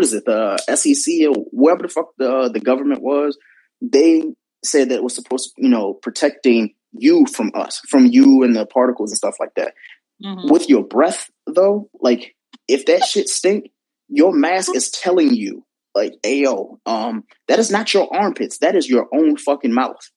SEC or wherever the fuck the government was, they said that it was supposed to, protecting you from us, from you and the particles and stuff like that. Mm-hmm. With your breath, though, like, if that shit stink, your mask is telling you, like, ayo, that is not your armpits. That is your own fucking mouth.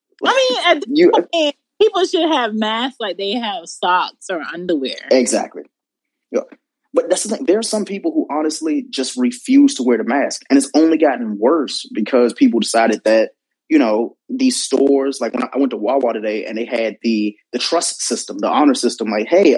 I mean, people should have masks like they have socks or underwear. Exactly. Yeah. But that's the thing. There are some people who honestly just refuse to wear the mask. And it's only gotten worse because people decided that, these stores, like when I went to Wawa today and they had the trust system, the honor system, like, hey,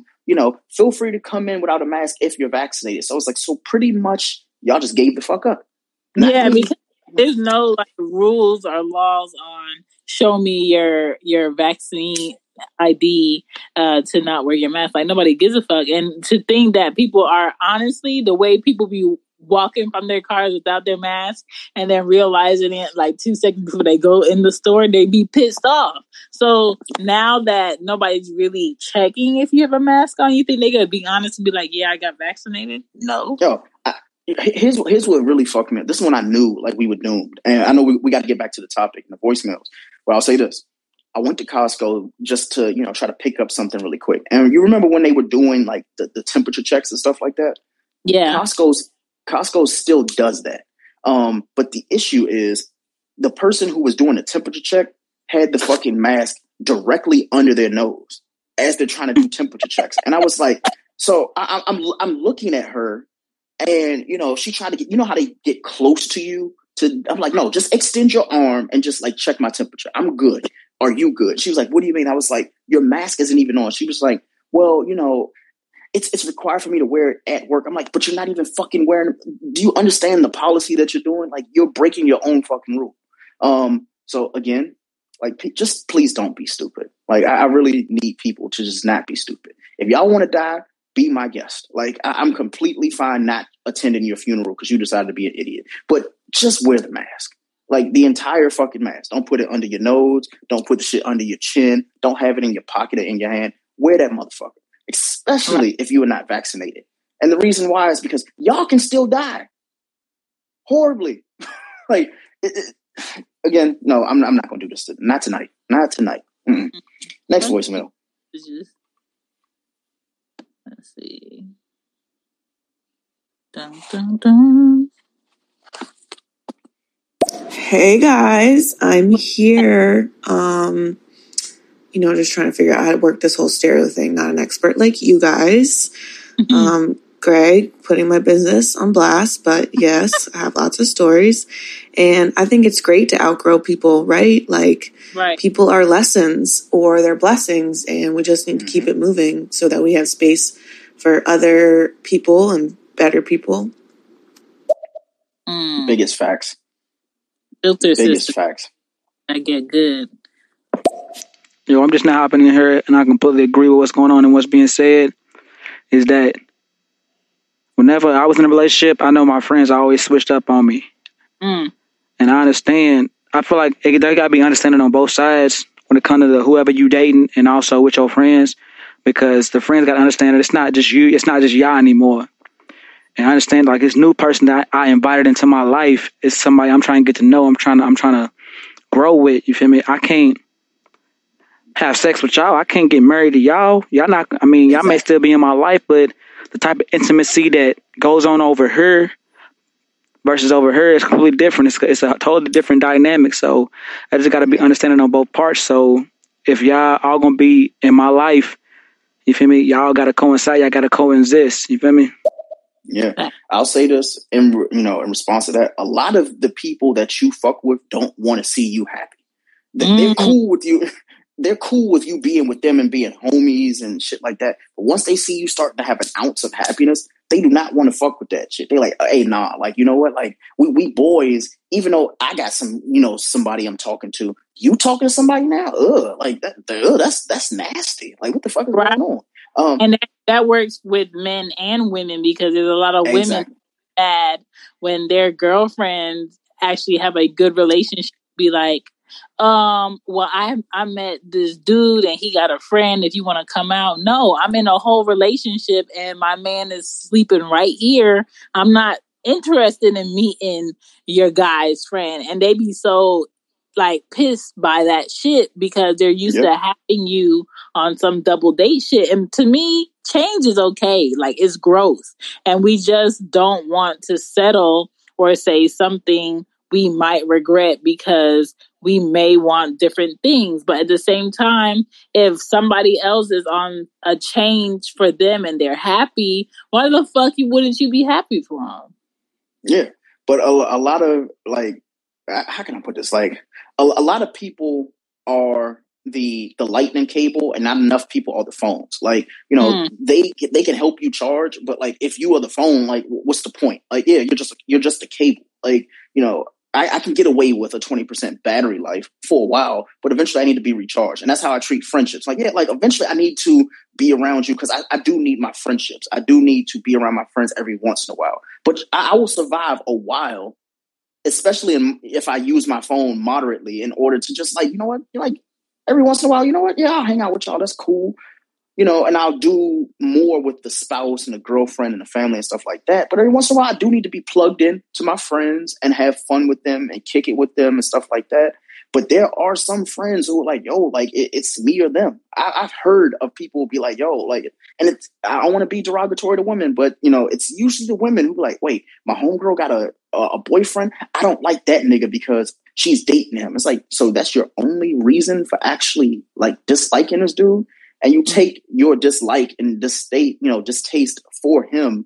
feel free to come in without a mask if you're vaccinated. So it's like, so pretty much y'all just gave the fuck up. Because there's no like rules or laws on show me your vaccine ID to not wear your mask. Like, nobody gives a fuck. And to think that people are, honestly, the way people be walking from their cars without their mask and then realizing it like 2 seconds before they go in the store, they be pissed off. So now that nobody's really checking if you have a mask on, you think they gonna be honest and be like, yeah, I got vaccinated? No. Yo, here's what really fucked me up. This is when I knew like we were doomed. And I know we got to get back to the topic and the voicemails. But I'll say this. I went to Costco just to, try to pick up something really quick. And you remember when they were doing like the temperature checks and stuff like that? Yeah. Costco still does that. But the issue is the person who was doing the temperature check had the fucking mask directly under their nose as they're trying to do temperature checks. And I was like, so I'm looking at her and, she tried to get, how they get close to you I'm like, no, just extend your arm and just like check my temperature. I'm good. Are you good? She was like, what do you mean? I was like, your mask isn't even on. She was like, well, it's required for me to wear it at work. I'm like, but you're not even fucking wearing it. Do you understand the policy that you're doing? Like, you're breaking your own fucking rule. So again, like, just please don't be stupid. Like, I really need people to just not be stupid. If y'all want to die, be my guest. Like, I'm completely fine not attending your funeral because you decided to be an idiot. But just wear the mask. Like, the entire fucking mask. Don't put it under your nose. Don't put the shit under your chin. Don't have it in your pocket or in your hand. Wear that motherfucker. Especially if you are not vaccinated. And the reason why is because y'all can still die. Horribly. Like, again, no, I'm not going to do this. Not tonight. Not tonight. Mm-mm. Next voicemail. Let's see. Dun, dun, dun. Hey guys, I'm here. Just trying to figure out how to work this whole stereo thing. Not an expert like you guys. Greg, putting my business on blast, but yes, I have lots of stories. And I think it's great to outgrow people, right? Like, people are lessons or they're blessings, and we just need to keep it moving so that we have space for other people and better people. Biggest facts. Filter biggest system. Facts. I get good. Yo, I'm just not hopping in here, and I completely agree with what's going on and what's being said. Is that whenever I was in a relationship, I know my friends always switched up on me. And I understand. I feel like there got to be understanding on both sides when it comes to whoever you dating and also with your friends, because the friends got to understand that it's not just you, it's not just y'all anymore. And I understand, like, this new person that I invited into my life is somebody I'm trying to get to know. I'm trying to grow with. You feel me? I can't have sex with y'all. I can't get married to y'all. Y'all not. I mean, y'all may still be in my life, but the type of intimacy that goes on over here versus over here is completely different. It's a totally different dynamic. So I just got to be understanding on both parts. So if y'all all gonna be in my life, you feel me? Y'all got to coincide. Y'all got to coexist. You feel me? Yeah, I'll say this in response to that. A lot of the people that you fuck with don't want to see you happy. They're cool with you. They're cool with you being with them and being homies and shit like that. But once they see you starting to have an ounce of happiness, they do not want to fuck with that shit. They're like, hey, nah, like, you know what? Like, we boys, even though I got some, somebody I'm talking to, you talking to somebody now? Like that's nasty. Like, what the fuck is going on? And that works with men and women, because there's a lot of women bad when their girlfriends actually have a good relationship. Be like, well, I met this dude and he got a friend. If you want to come out, no, I'm in a whole relationship and my man is sleeping right here. I'm not interested in meeting your guy's friend. And they be so like pissed by that shit because they're used to having you on some double date shit. And to me, change is okay. Like, it's growth. And we just don't want to settle or say something we might regret because we may want different things. But at the same time, if somebody else is on a change for them and they're happy, why the fuck wouldn't you be happy for them? Yeah. But a lot of, like, how can I put this? Like, a lot of people are the lightning cable and not enough people are the phones. Like, they can help you charge, but like, if you are the phone, like, what's the point? Like, yeah, you're just a cable. Like, I can get away with a 20% battery life for a while, but eventually I need to be recharged. And that's how I treat friendships. Like, yeah, like, eventually I need to be around you because I do need my friendships. I do need to be around my friends every once in a while. But I will survive a while, especially if I use my phone moderately in order to just, like, you know what? Like, every once in a while, you know what? Yeah, I'll hang out with y'all. That's cool. And I'll do more with the spouse and the girlfriend and the family and stuff like that. But every once in a while, I do need to be plugged in to my friends and have fun with them and kick it with them and stuff like that. But there are some friends who are like, yo, like, it's me or them. I've heard of people be like, yo, like, and I don't want to be derogatory to women, but, it's usually the women who be like, wait, my homegirl got a boyfriend. I don't like that nigga because she's dating him. It's like, so that's your only reason for actually, like, disliking this dude? And you take your dislike and distaste for him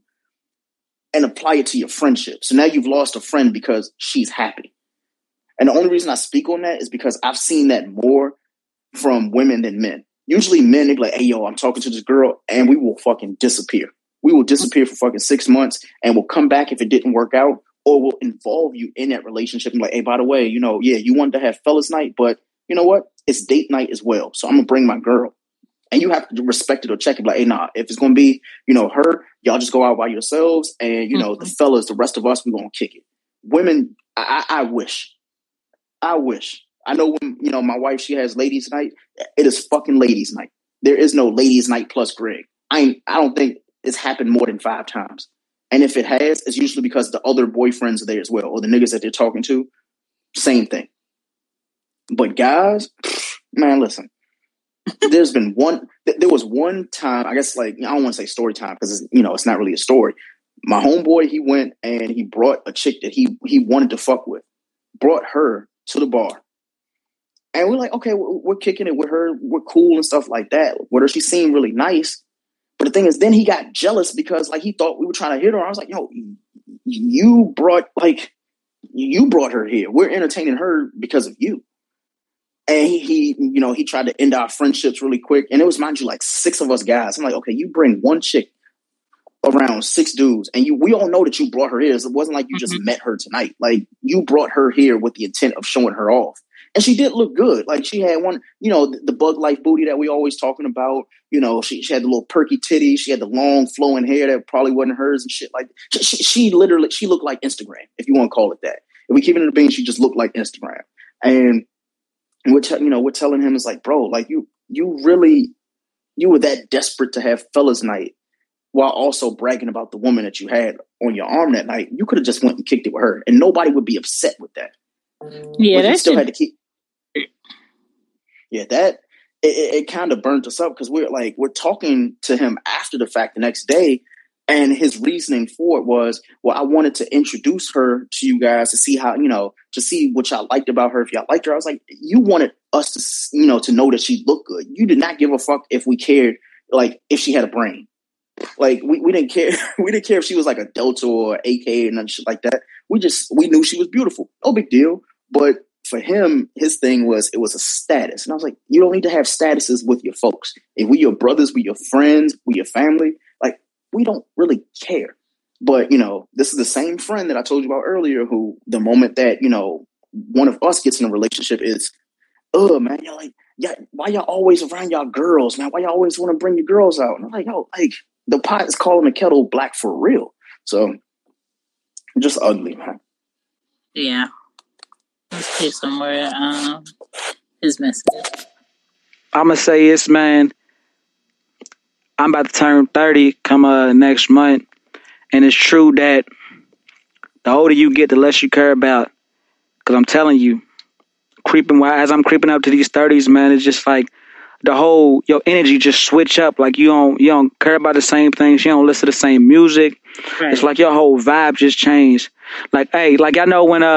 and apply it to your friendship. So now you've lost a friend because she's happy. And the only reason I speak on that is because I've seen that more from women than men. Usually men, they be like, hey, yo, I'm talking to this girl, and we will fucking disappear. We will disappear for fucking 6 months, and we'll come back if it didn't work out, or we'll involve you in that relationship and like, hey, by the way, you wanted to have fellas night, but you know what? It's date night as well. So I'm going to bring my girl. And you have to respect it or check it. Like, hey, nah, if it's going to be, her, y'all just go out by yourselves. And, the fellas, the rest of us, we're going to kick it. Women, I wish. I know when, my wife, she has ladies night. It is fucking ladies night. There is no ladies night plus Greg. I don't think it's happened more than 5 times. And if it has, it's usually because the other boyfriends are there as well. Or the niggas that they're talking to. Same thing. But guys, man, listen. There was one time, I guess, like, I don't want to say story time because it's not really a story. My homeboy, he went and he brought a chick that he wanted to fuck with, brought her to the bar. And we're like, okay, we're kicking it with her. We're cool and stuff like that. With her, she seemed really nice. But the thing is, then he got jealous because, like, he thought we were trying to hit her. I was like, yo, you brought her here. We're entertaining her because of you. And he tried to end our friendships really quick. And it was, mind you, like 6 of us guys. I'm like, okay, you bring one chick around 6 dudes. And we all know that you brought her here. It wasn't like you just met her tonight. Like, you brought her here with the intent of showing her off. And she did look good. Like, she had one, the Bug Life booty that we always talking about. She had the little perky titties. She had the long flowing hair that probably wasn't hers and shit. Like, she looked like Instagram, if you want to call it that. If we keep it in the bean, she just looked like Instagram. And we're telling him, it's like, bro, like, you were that desperate to have fellas night while also bragging about the woman that you had on your arm that night. You could have just went and kicked it with her, and nobody would be upset with that. Yeah, that still had to keep. Yeah, that it kind of burnt us up, because we're talking to him after the fact the next day, and his reasoning for it was, well, I wanted to introduce her to you guys to see how, to see what y'all liked about her, if y'all liked her. I was like, you wanted us to, to know that she looked good. You did not give a fuck if we cared, like, if she had a brain. Like, we didn't care. We didn't care if she was like a Delta or AK and nothing shit like that. We knew she was beautiful. No big deal. But for him, his thing was, it was a status. And I was like, you don't need to have statuses with your folks. If we your brothers, we your friends, we your family, like, we don't really care. But, this is the same friend that I told you about earlier, who the moment that, one of us gets in a relationship is, oh, man, you're like, yeah, why y'all always around y'all girls, man? Why y'all always want to bring your girls out? And I'm like, yo, like, the pot is calling the kettle black for real. So, just ugly, man. Yeah. Let's hear somewhere his message. I'm going to say this, man. I'm about to turn 30 come next month. And it's true that the older you get, the less you care about. Because I'm telling you, as I'm creeping up to these 30s, man, it's just like your energy just switch up. Like, you don't care about the same things. You don't listen to the same music. Right. It's like your whole vibe just changed. Like, hey, like, y'all know when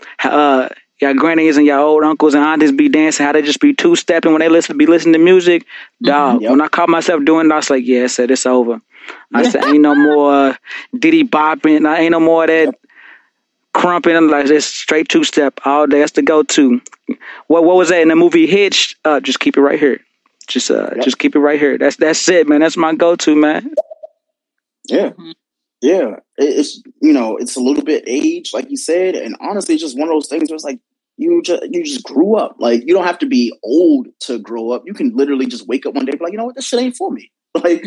y'all grannies and y'all old uncles and aunties be dancing, how they just be two-stepping when they listening to music. Dog, When I caught myself doing that, I was like, yeah, I said, it's over. I said, ain't no more diddy bopping. Ain't no more of that crumping. I'm like, it's straight two-step all day. That's the go-to. What was that in the movie Hitch? Just keep it right here. Just keep it right here. That's it, man. That's my go-to, man. Yeah. Yeah. It's, it's a little bit age, like you said. And honestly, it's just one of those things where it's like, you just grew up. Like, you don't have to be old to grow up. You can literally just wake up one day and be like, you know what, this shit ain't for me. Like,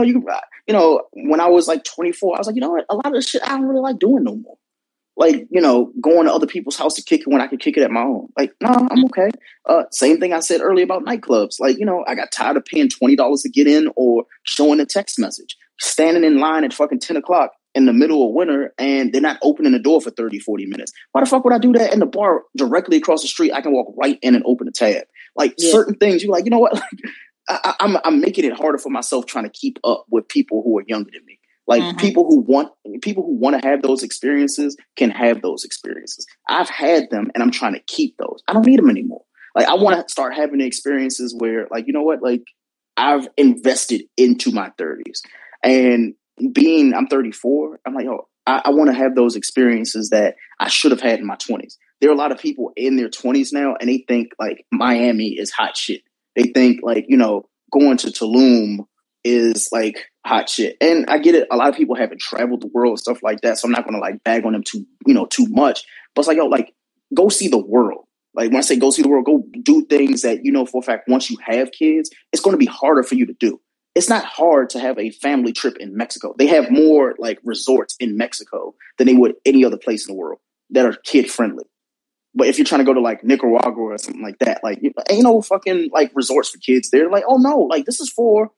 when I was like 24, I was like, you know what, a lot of this shit I don't really like doing no more. Like, going to other people's house to kick it when I could kick it at my own. Like, no, I'm okay. Same thing I said earlier about nightclubs. Like, I got tired of paying $20 to get in or showing a text message. Standing in line at fucking 10 o'clock in the middle of winter, and they're not opening the door for 30, 40 minutes. Why the fuck would I do that in the bar directly across the street? I can walk right in and open the tab. Like, certain things, you're like, you know what? Like, I'm making it harder for myself trying to keep up with people who are younger than me. Like, people who want to have those experiences can have those experiences. I've had them, and I'm trying to keep those. I don't need them anymore. Like, I want to start having the experiences where, like, you know what? Like, I've invested into my 30s. And I'm 34, I'm like, I want to have those experiences that I should have had in my 20s. There are a lot of people in their 20s now, and they think, like, Miami is hot shit. They think, like, going to Tulum is, like, hot shit. And I get it. A lot of people haven't traveled the world and stuff like that, so I'm not going to, like, bag on them too much. But it's like, like, go see the world. Like, when I say go see the world, go do things that, for a fact, once you have kids, it's going to be harder for you to do. It's not hard to have a family trip in Mexico. They have more, like, resorts in Mexico than they would any other place in the world that are kid friendly. But if you're trying to go to, like, Nicaragua or something like that, like, ain't no fucking, like, resorts for kids there. Like, oh no, like, this is for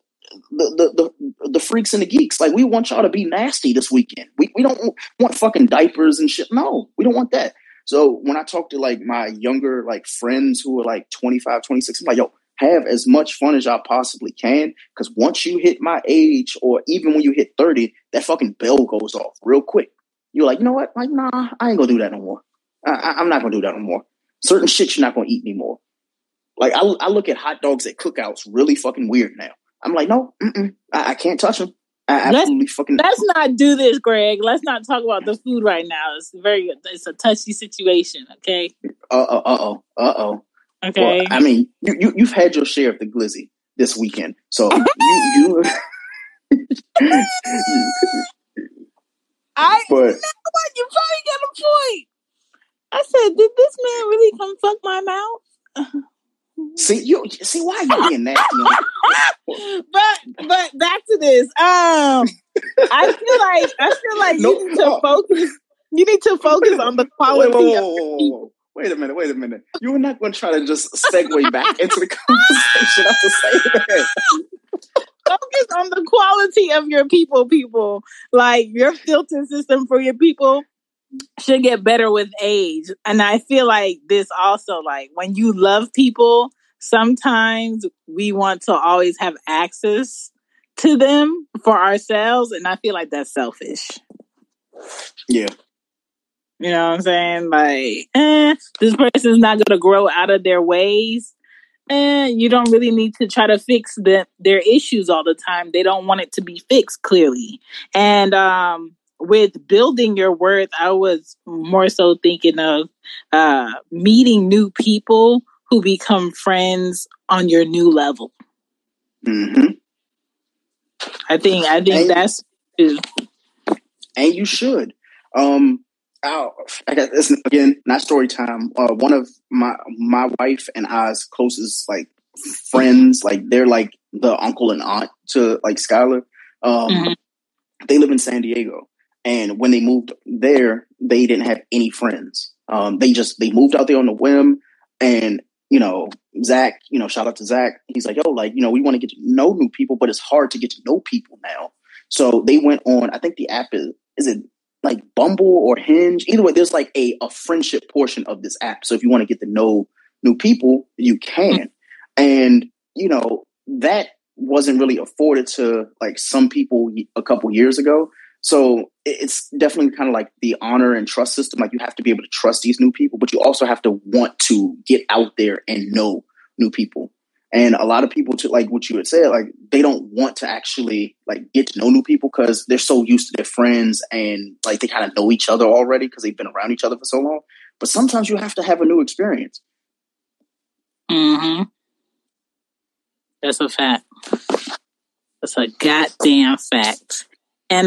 the freaks and the geeks. Like, we want y'all to be nasty this weekend. We don't want fucking diapers and shit. No, we don't want that. So when I talk to, like, my younger, like, friends who are, like, 25, 26, I'm like, yo, have as much fun as y'all possibly can, because once you hit my age, or even when you hit 30, that fucking bell goes off real quick. You're like, you know what? Like, nah, I ain't gonna do that no more. I'm not gonna do that no more. Certain shit you're not gonna eat anymore. Like, I look at hot dogs at cookouts really fucking weird now. I'm like, no, I can't touch them. Let's not do this, Greg. Let's not talk about the food right now. It's a touchy situation. Okay. Okay. Well, I mean, you've had your share of the glizzy this weekend, so you. But you probably got a point. I said, did this man really come fuck my mouth? See why you being nasty? but back to this. I feel like you need to focus. You need to focus on the quality of your people. Wait a minute. You were not going to try to just segue back into the conversation after saying that. Focus on the quality of your people. Like, your filter system for your people should get better with age. And I feel like this also, like, when you love people, sometimes we want to always have access to them for ourselves. And I feel like that's selfish. Yeah. You know what I'm saying? Like, this person's not going to grow out of their ways. You don't really need to try to fix their issues all the time. They don't want it to be fixed, clearly. And with building your worth, I was more so thinking of meeting new people who become friends on your new level. Mm-hmm. I think that's... And you should. I got this again, not story time. One of my wife and I's closest like friends, like they're like the uncle and aunt to like Skylar. They live in San Diego, and when they moved there, they didn't have any friends. They moved out there on a whim, and Zach, shout out to Zach. He's like, yo, like, we want to get to know new people, but it's hard to get to know people now. So they went on. I think the app is it like Bumble or Hinge? Either way, there's like a friendship portion of this app. So if you want to get to know new people, you can. And, that wasn't really afforded to like some people a couple years ago. So it's definitely kind of like the honor and trust system. Like, you have to be able to trust these new people, but you also have to want to get out there and know new people. And a lot of people, to like what you had said, like they don't want to actually like get to know new people because they're so used to their friends and like they kind of know each other already because they've been around each other for so long. But sometimes you have to have a new experience. Mm-hmm. That's a fact. That's a goddamn fact. And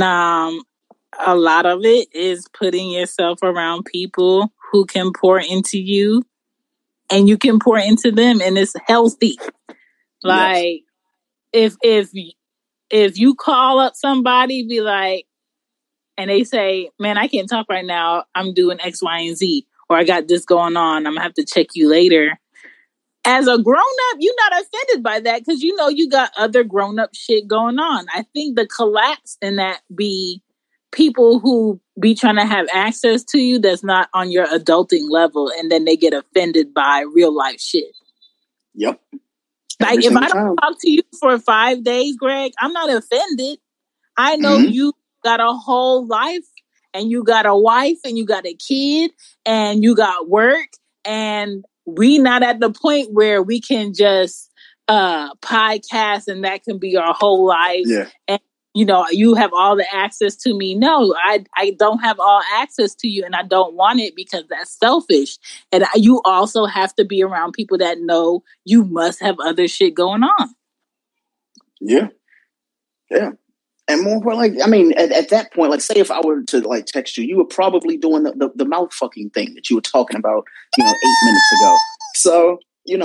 a lot of it is putting yourself around people who can pour into you. And you can pour into them, and it's healthy. Like, yes. if you call up somebody, be like, and they say, "Man, I can't talk right now. I'm doing X, Y, and Z, or I got this going on. I'm gonna have to check you later." As a grown up, you're not offended by that because you got other grown up shit going on. I think the collapse in that be people who be trying to have access to you that's not on your adulting level, and then they get offended by real life shit. Yep. Like, if I don't talk to you for 5 days, Greg, I'm not offended. I know you got a whole life, and you got a wife, and you got a kid, and you got work, and we not at the point where we can just podcast and that can be our whole life. Yeah. And you have all the access to me. No, I don't have all access to you, and I don't want it because that's selfish. And you also have to be around people that know you must have other shit going on. Yeah. Yeah. And more like, I mean, at that point, like, say if I were to like text you, you were probably doing the mouth fucking thing that you were talking about, 8 minutes ago. So,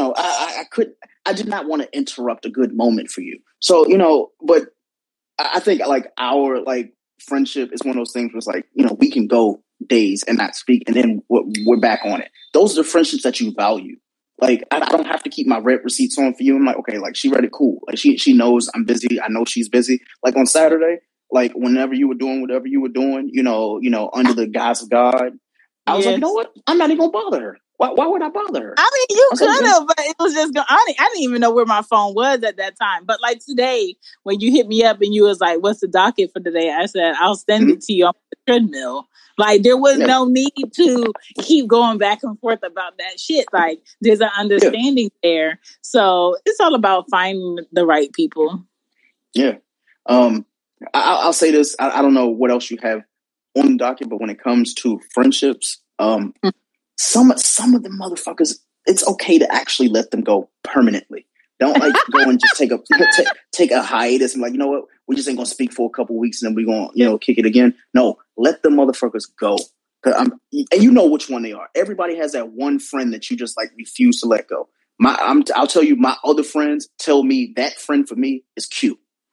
I did not want to interrupt a good moment for you. So, but I think like our like friendship is one of those things where it's like, we can go days and not speak, and then we're back on it. Those are the friendships that you value. Like, I don't have to keep my rep receipts on for you. I'm like, okay, like she read it, cool. Like she knows I'm busy. I know she's busy. Like on Saturday, like whenever you were doing whatever you were doing, under the guise of God, I was like, you know what? I'm not even gonna bother her. Why would I bother her? I mean, you could have, but it was just, I didn't even know where my phone was at that time. But like today, when you hit me up and you was like, what's the docket for today? I said, I'll send it to you on the treadmill. Like, there was no need to keep going back and forth about that shit. Like, there's an understanding there. So it's all about finding the right people. Yeah. I'll say this. I don't know what else you have on the docket, but when it comes to friendships, some of the motherfuckers, it's okay to actually let them go permanently. Don't like go and just take a hiatus and like, you know what, we just ain't gonna speak for a couple weeks and then we're gonna kick it again. No, let the motherfuckers go. And you know which one they are. Everybody has that one friend that you just like refuse to let go. I'll tell you, my other friends tell me that friend for me is Q.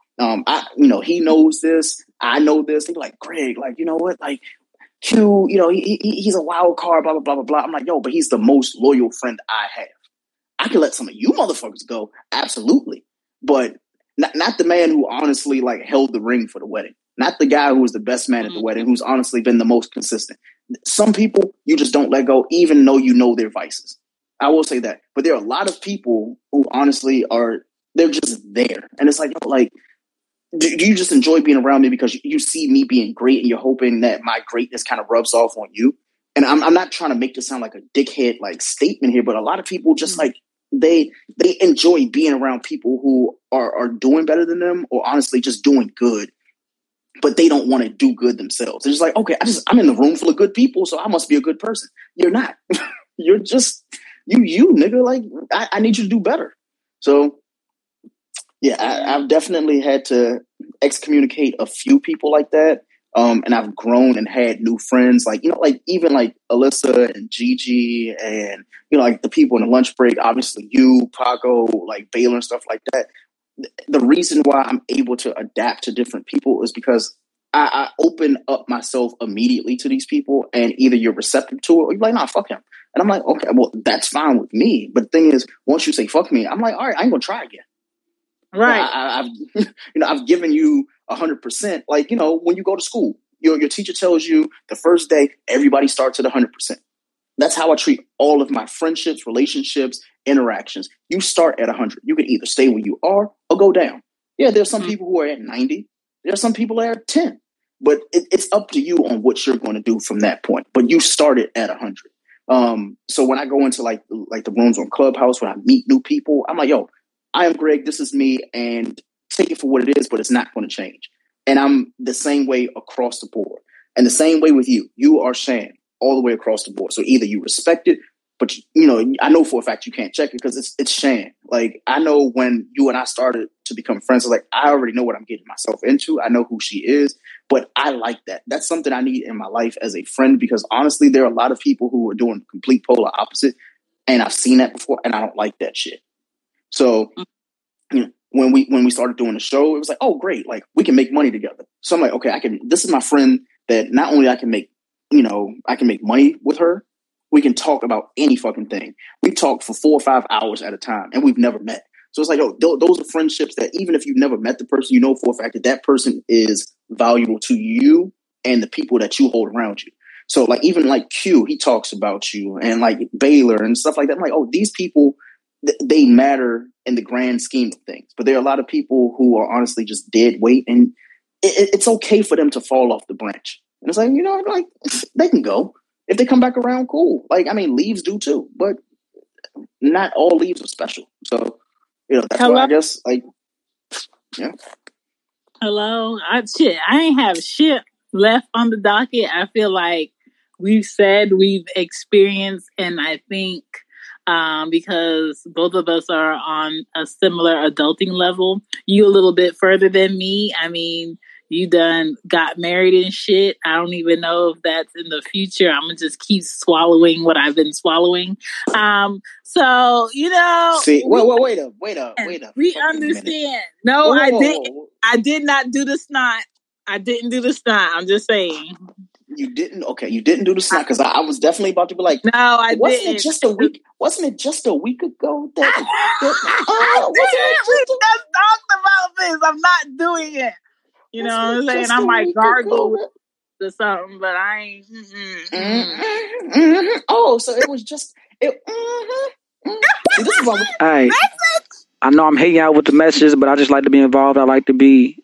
He knows this. I know this. They're like, Greg, like, you know what? Like, Q, he's a wild card, blah, blah, blah, blah, blah. I'm like, yo, but he's the most loyal friend I have. I can let some of you motherfuckers go. Absolutely. But not the man who honestly like held the ring for the wedding. Not the guy who was the best man at the wedding, who's honestly been the most consistent. Some people you just don't let go, even though you know their vices. I will say that. But there are a lot of people who honestly they're just there. And it's like, do you just enjoy being around me because you see me being great and you're hoping that my greatness kind of rubs off on you? And I'm not trying to make this sound like a dickhead like statement here, but a lot of people just like they enjoy being around people who are doing better than them or honestly just doing good, but they don't want to do good themselves. They're just like, okay, I'm in the room full of good people, so I must be a good person. You're not. You're just you nigga. Like I need you to do better. So yeah, I've definitely had to excommunicate a few people like that. And I've grown and had new friends, like even like Alyssa and Gigi and, like the people in the lunch break, obviously you, Paco, like Baylor and stuff like that. The reason why I'm able to adapt to different people is because I open up myself immediately to these people, and either you're receptive to it or you're like, nah, fuck him. And I'm like, okay, well, that's fine with me. But the thing is, once you say fuck me, I'm like, all right, I ain't gonna try again. Right. I've given you 100%. Like, when you go to school, your teacher tells you the first day, everybody starts at 100%. That's how I treat all of my friendships, relationships, interactions. You start at 100. You can either stay where you are or go down. Yeah, there's some people who are at 90. There's some people that are at 10. But it's up to you on what you're going to do from that point. But you started at 100. So when I go into like the rooms on Clubhouse, when I meet new people, I'm like, yo, I am Greg. This is me, and take it for what it is, but it's not going to change. And I'm the same way across the board. And the same way with you. You are Shan all the way across the board. So either you respect it, but I know for a fact you can't check it because it's Shan. Like, I know when you and I started to become friends, I already know what I'm getting myself into. I know who she is, but I like that. That's something I need in my life as a friend, because honestly, there are a lot of people who are doing complete polar opposite. And I've seen that before, and I don't like that shit. So, when we started doing the show, it was like, oh, great. Like, we can make money together. So I'm like, okay, this is my friend that not only I can make money with her, we can talk about any fucking thing. We talk for 4 or 5 hours at a time, and we've never met. So it's like, those are friendships that even if you've never met the person, you know for a fact that person is valuable to you and the people that you hold around you. So like, even like Q, he talks about you, and like Baylor and stuff like that. I'm like, oh, these people, they matter in the grand scheme of things. But there are a lot of people who are honestly just dead weight, and it's okay for them to fall off the branch. And it's like, like, they can go. If they come back around, cool. Like, I mean, leaves do too, but not all leaves are special. So, that's why I guess, like, yeah. Hello? I ain't have shit left on the docket. I feel like we've experienced, and I think because both of us are on a similar adulting level, you a little bit further than me. I mean, you done got married and shit. I don't even know if that's in the future. I'm gonna just keep swallowing what I've been swallowing. So See, wait up. We understand. No, I didn't. I did not do the snot. I didn't do the snot. I'm just saying. You didn't? Okay, you didn't do the snot, because I was definitely about to be like, no, I didn't. Wasn't it just a week ago that we just talked about this. I'm not doing it. You know what I'm saying? I might gargle or something, but I ain't. Oh, so it was just it. See, this is what I know I'm hanging out with the messages, but I just like to be involved. I like to be,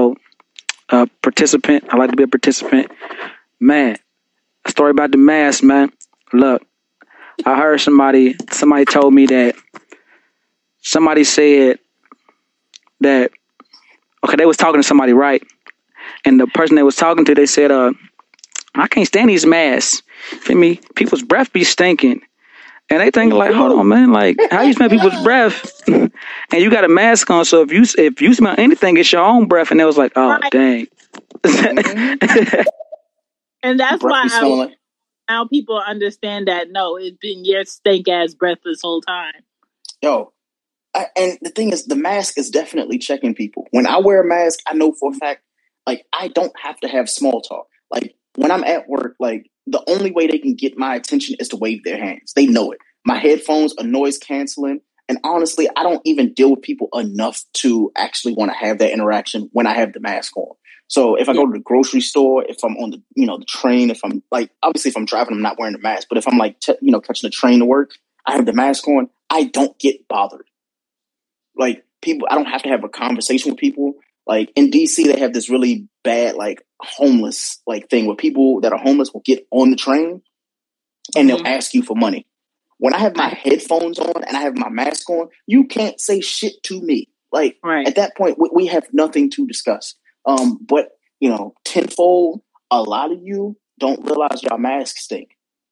a participant. I like to be a participant. Man, a story about the mask, man. Look, I heard somebody told me that somebody said that, okay, they was talking to somebody, right? And the person they was talking to, they said, I can't stand these masks. Feel me? People's breath be stinking. And they thinking like, hold on, man, like, how you smell people's breath? And you got a mask on, so if you smell anything, it's your own breath. And they was like, oh, dang. And that's why now people understand that no, it's been your stank ass breath this whole time. Yo, and the thing is, the mask is definitely checking people. When I wear a mask, I know for a fact, like, I don't have to have small talk. Like, when I'm at work, like, the only way they can get my attention is to wave their hands. They know it. My headphones are noise canceling. And honestly, I don't even deal with people enough to actually want to have that interaction when I have the mask on. So if I go to the grocery store, if I'm on the, the train, if I'm like, obviously if I'm driving, I'm not wearing the mask. But if I'm like, catching a train to work, I have the mask on. I don't get bothered. Like, people, I don't have to have a conversation with people. Like, in DC, they have this really bad, like, homeless, like, thing where people that are homeless will get on the train and they'll ask you for money. When I have my headphones on and I have my mask on, you can't say shit to me. Like, at that point, we have nothing to discuss. But, tenfold, a lot of you don't realize your masks stink.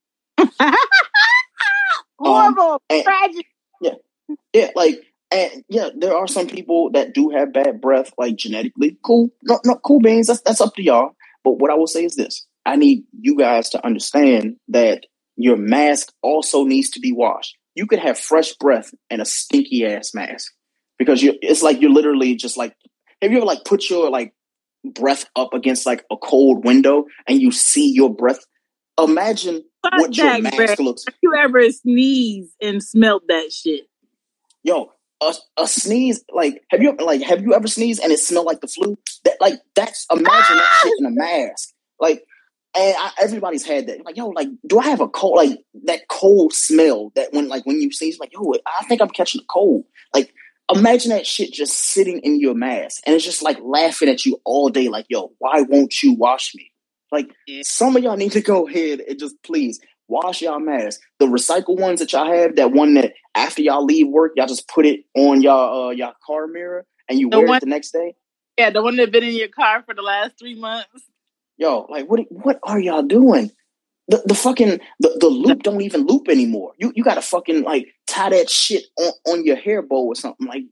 Horrible. Tragic. Yeah, like, and yeah, there are some people that do have bad breath, like, genetically. Cool. No, cool beans. That's up to y'all. But what I will say is this. I need you guys to understand that your mask also needs to be washed. You could have fresh breath and a stinky ass mask because it's like you're literally just like, have you ever like put your like breath up against like a cold window and you see your breath? Imagine what your mask looks like. Have you ever sneezed and smelled that shit? Yo, a sneeze, like, have you ever sneezed and it smelled like the flu? That's imagine that shit in a mask. Like, and everybody's had that. Like, yo, like, do I have a cold? Like, that cold smell that when you sneeze, like, yo, I think I'm catching a cold. Like, imagine that shit just sitting in your mask. And it's just, like, laughing at you all day. Like, yo, why won't you wash me? Like, some of y'all need to go ahead and just please wash y'all masks. The recycle ones that y'all have, that one that after y'all leave work, y'all just put it on y'all car mirror and you wear it the next day. Yeah, the one that's been in your car for the last 3 months. Yo, like, what are y'all doing? The fucking the loop don't even loop anymore. You gotta fucking like tie that shit on your hair bow or something. Like,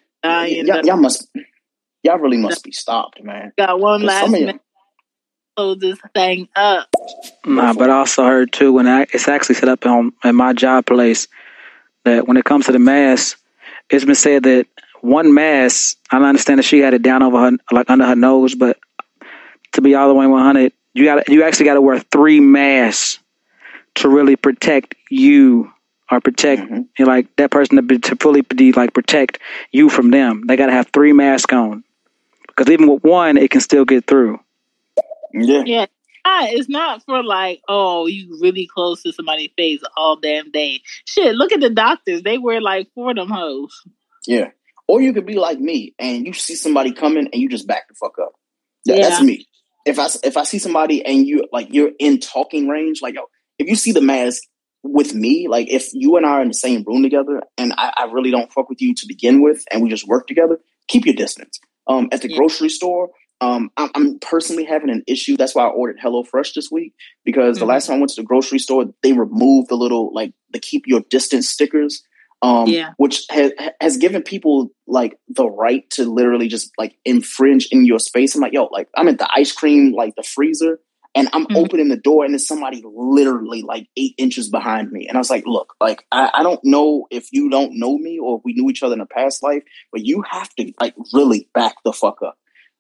y'all really must be stopped, man. Got one last minute. Close this thing up. Nah, but I also heard too when it's actually set up in my job place that when it comes to the mask, it's been said that one mask. I understand that she had it down over her, like under her nose, but to be all the way 100, you actually got to wear 3 masks to really protect you or protect like that person to fully like protect you from them. They got to have 3 masks on because even with one, it can still get through. Yeah. It's not for like, oh, you really close to somebody's face all damn day. Shit, look at the doctors. They wear like 4 of them hoes. Yeah. Or you could be like me and you see somebody coming and you just back the fuck up. That's me. If I see somebody and you're in talking range, like, yo, if you see the mask with me, like if you and I are in the same room together and I really don't fuck with you to begin with and we just work together, keep your distance. At the grocery store, I'm personally having an issue. That's why I ordered HelloFresh this week because the last time I went to the grocery store, they removed the little like the keep your distance stickers. Which has given people like the right to literally just like infringe in your space. I'm like, yo, like I'm at the ice cream, like the freezer, and I'm opening the door and there's somebody literally like 8 inches behind me. And I was like, look, like I don't know if you don't know me or if we knew each other in a past life, but you have to like really back the fuck up.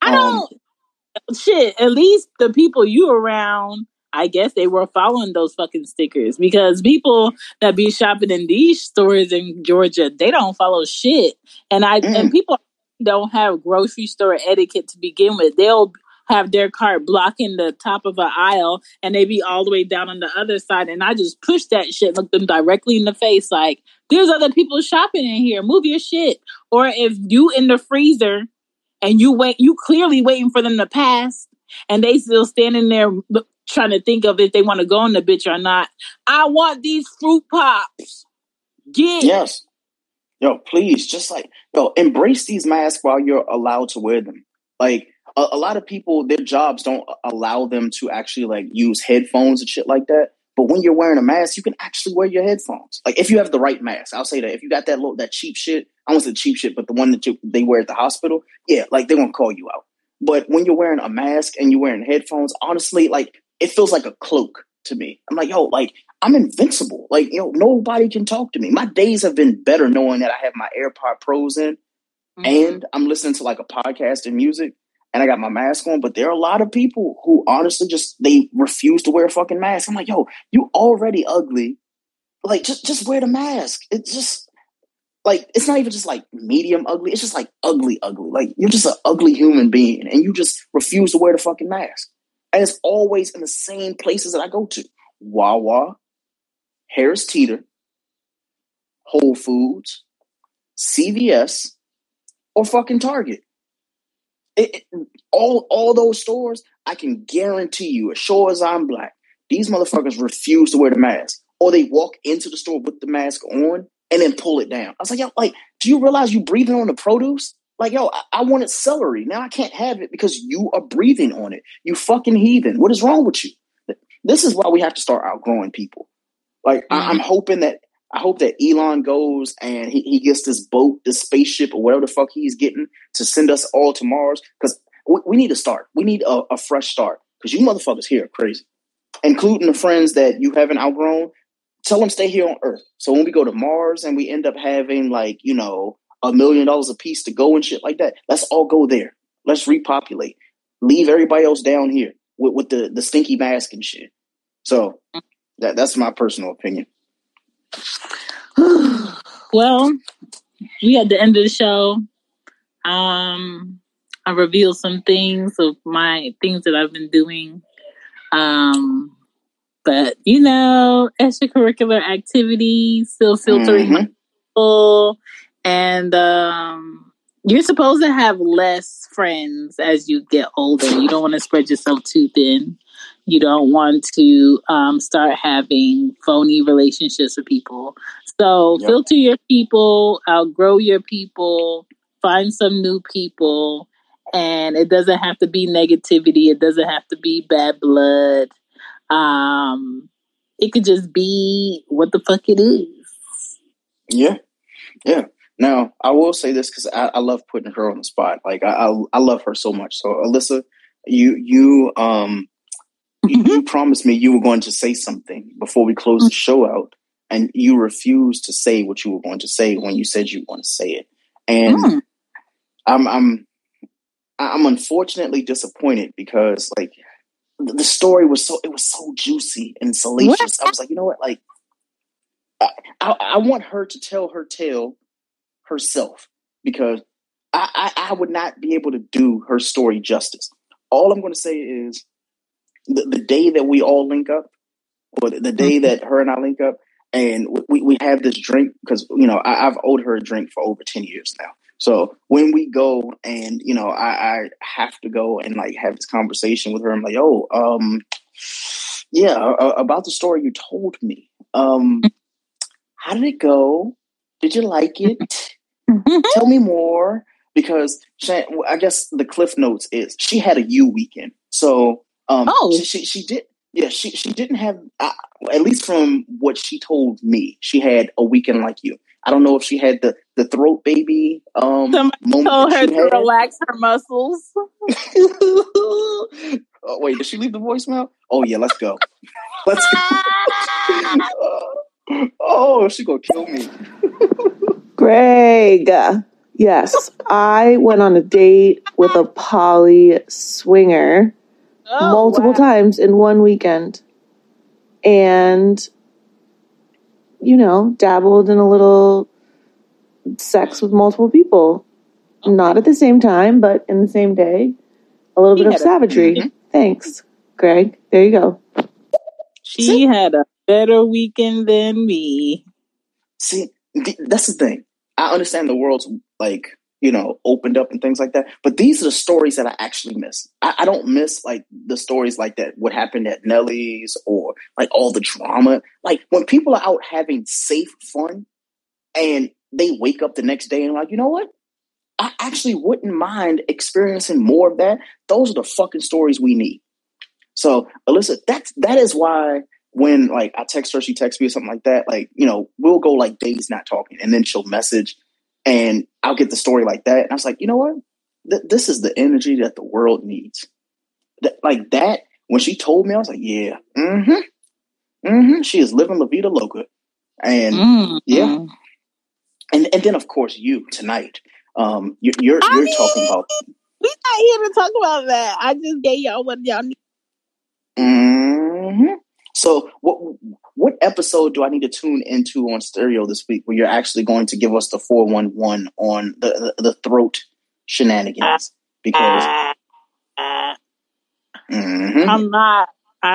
At least the people you around, I guess they were following those fucking stickers because people that be shopping in these stores in Georgia, they don't follow shit. And people don't have grocery store etiquette to begin with. They'll have their cart blocking the top of an aisle and they be all the way down on the other side. And I just push that shit, look them directly in the face like, there's other people shopping in here. Move your shit. Or if you in the freezer and you clearly waiting for them to pass and they still standing there trying to think of if they want to go in the bitch or not. I want these fruit pops. Yes. Yo, please, just like, yo, embrace these masks while you're allowed to wear them. Like, a lot of people, their jobs don't allow them to actually, like, use headphones and shit like that. But when you're wearing a mask, you can actually wear your headphones. Like, if you have the right mask, I'll say that. If you got that cheap shit, I won't say cheap shit, but the one that they wear at the hospital, yeah, like, they won't call you out. But when you're wearing a mask and you're wearing headphones, honestly, like, it feels like a cloak to me. I'm like, yo, like, I'm invincible. Like, nobody can talk to me. My days have been better knowing that I have my AirPod Pros in and I'm listening to like a podcast and music and I got my mask on. But there are a lot of people who honestly they refuse to wear a fucking mask. I'm like, yo, you already ugly. Like, just wear the mask. It's just like, it's not even just like medium ugly. It's just like ugly. Like, you're just an ugly human being and you just refuse to wear the fucking mask. And it's always in the same places that I go to. Wawa, Harris Teeter, Whole Foods, CVS, or fucking Target. All those stores, I can guarantee you, as sure as I'm black, these motherfuckers refuse to wear the mask. Or they walk into the store with the mask on and then pull it down. I was like, yo, like, do you realize you breathing on the produce? Like, yo, I wanted celery. Now I can't have it because you are breathing on it. You fucking heathen. What is wrong with you? This is why we have to start outgrowing people. Like, I hope that Elon goes and he gets this boat, this spaceship, or whatever the fuck he's getting to send us all to Mars. Because we need to start. We need a fresh start. Because you motherfuckers here are crazy. Including the friends that you haven't outgrown. Tell them stay here on Earth. So when we go to Mars and we end up having like, $1 million a piece to go and shit like that, let's all go there. Let's repopulate. Leave everybody else down here with the stinky mask and shit. So that's my personal opinion. Well, we at the end of the show. I revealed some things of my things that I've been doing. But extracurricular activities, still filtering my people, and you're supposed to have less friends as you get older. You don't want to spread yourself too thin. You don't want to start having phony relationships with people. So filter your people, outgrow your people, find some new people, and it doesn't have to be negativity. It doesn't have to be bad blood. It could just be what the fuck it is. Yeah. Now, I will say this because I love putting her on the spot. Like, I love her so much. So, Alyssa, you promised me you were going to say something before we close the show out, and you refused to say what you were going to say when you said you were going to say it. And I'm unfortunately disappointed because, like, the story was so juicy and salacious. I was like, you know what? Like, I want her to tell her tale herself because I would not be able to do her story justice. All I'm going to say is the day that we all link up, or the day that her and I link up, and we have this drink because I've owed her a drink for over 10 years now. So when we go and, I have to go and like have this conversation with her, I'm like, about the story you told me. How did it go? Did you like it? Tell me more. Because I guess the cliff notes is she had a U weekend. So she did. Yeah, she didn't have, at least from what she told me, she had a weekend like you. I don't know if she had the throat baby Somebody moment. Told her to relax her muscles. Oh, wait, did she leave the voicemail? Oh yeah, let's go. Let's go. Oh, she gonna kill me. Greg, yes, I went on a date with a poly swinger multiple times in one weekend. And, dabbled in a little sex with multiple people. Not at the same time, but in the same day. A little bit of savagery. Thanks, Greg. There you go. She had a better weekend than me. See, that's the thing. I understand the world's like, opened up and things like that. But these are the stories that I actually miss. I don't miss like the stories like that, what happened at Nellie's or like all the drama. Like when people are out having safe fun and they wake up the next day and like, you know what? I actually wouldn't mind experiencing more of that. Those are the fucking stories we need. So Alyssa, that is why when like I text her, she texts me or something like that, like, we'll go like days not talking and then she'll message and I'll get the story like that. And I was like, you know what? This is the energy that the world needs. Like that, when she told me, I was like, yeah, Mm-hmm. She is living La Vida Loca. And yeah. And then of course you tonight. You're talking about. We're not here to talk about that. I just gave y'all what y'all need. Mm-hmm. So what episode do I need to tune into on Stereo this week where you're actually going to give us the 411 on the throat shenanigans? Because I'm not.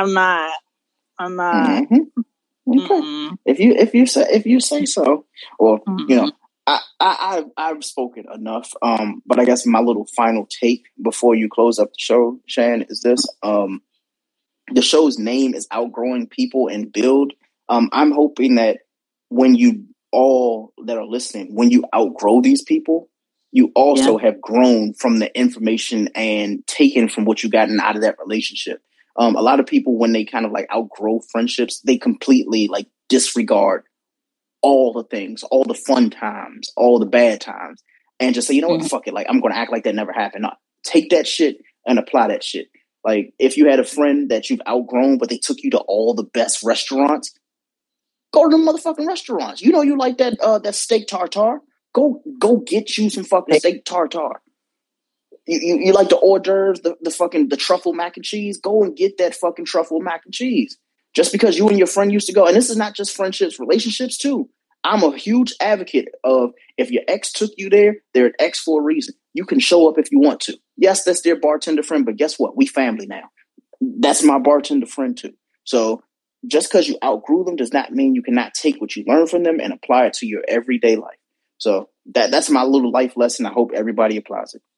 Mm-hmm. Okay. If you say so, or you know, I've spoken enough. But I guess my little final take before you close up the show, Shan, is this. The show's name is Outgrowing People and Build. I'm hoping that when you all that are listening, when you outgrow these people, you also have grown from the information and taken from what you gotten out of that relationship. A lot of people, when they kind of like outgrow friendships, they completely like disregard all the things, all the fun times, all the bad times, and just say, you know what, fuck it. Like, I'm going to act like that never happened. No, take that shit and apply that shit. Like, if you had a friend that you've outgrown, but they took you to all the best restaurants, go to the motherfucking restaurants. You know you like that steak tartare. Go get you some fucking steak tartare. You like the hors d'oeuvres, the truffle mac and cheese. Go and get that fucking truffle mac and cheese. Just because you and your friend used to go, and this is not just friendships, relationships too. I'm a huge advocate of if your ex took you there, they're an ex for a reason. You can show up if you want to. Yes, that's their bartender friend, but guess what? We family now. That's my bartender friend too. So just because you outgrew them does not mean you cannot take what you learn from them and apply it to your everyday life. So that's my little life lesson. I hope everybody applies it.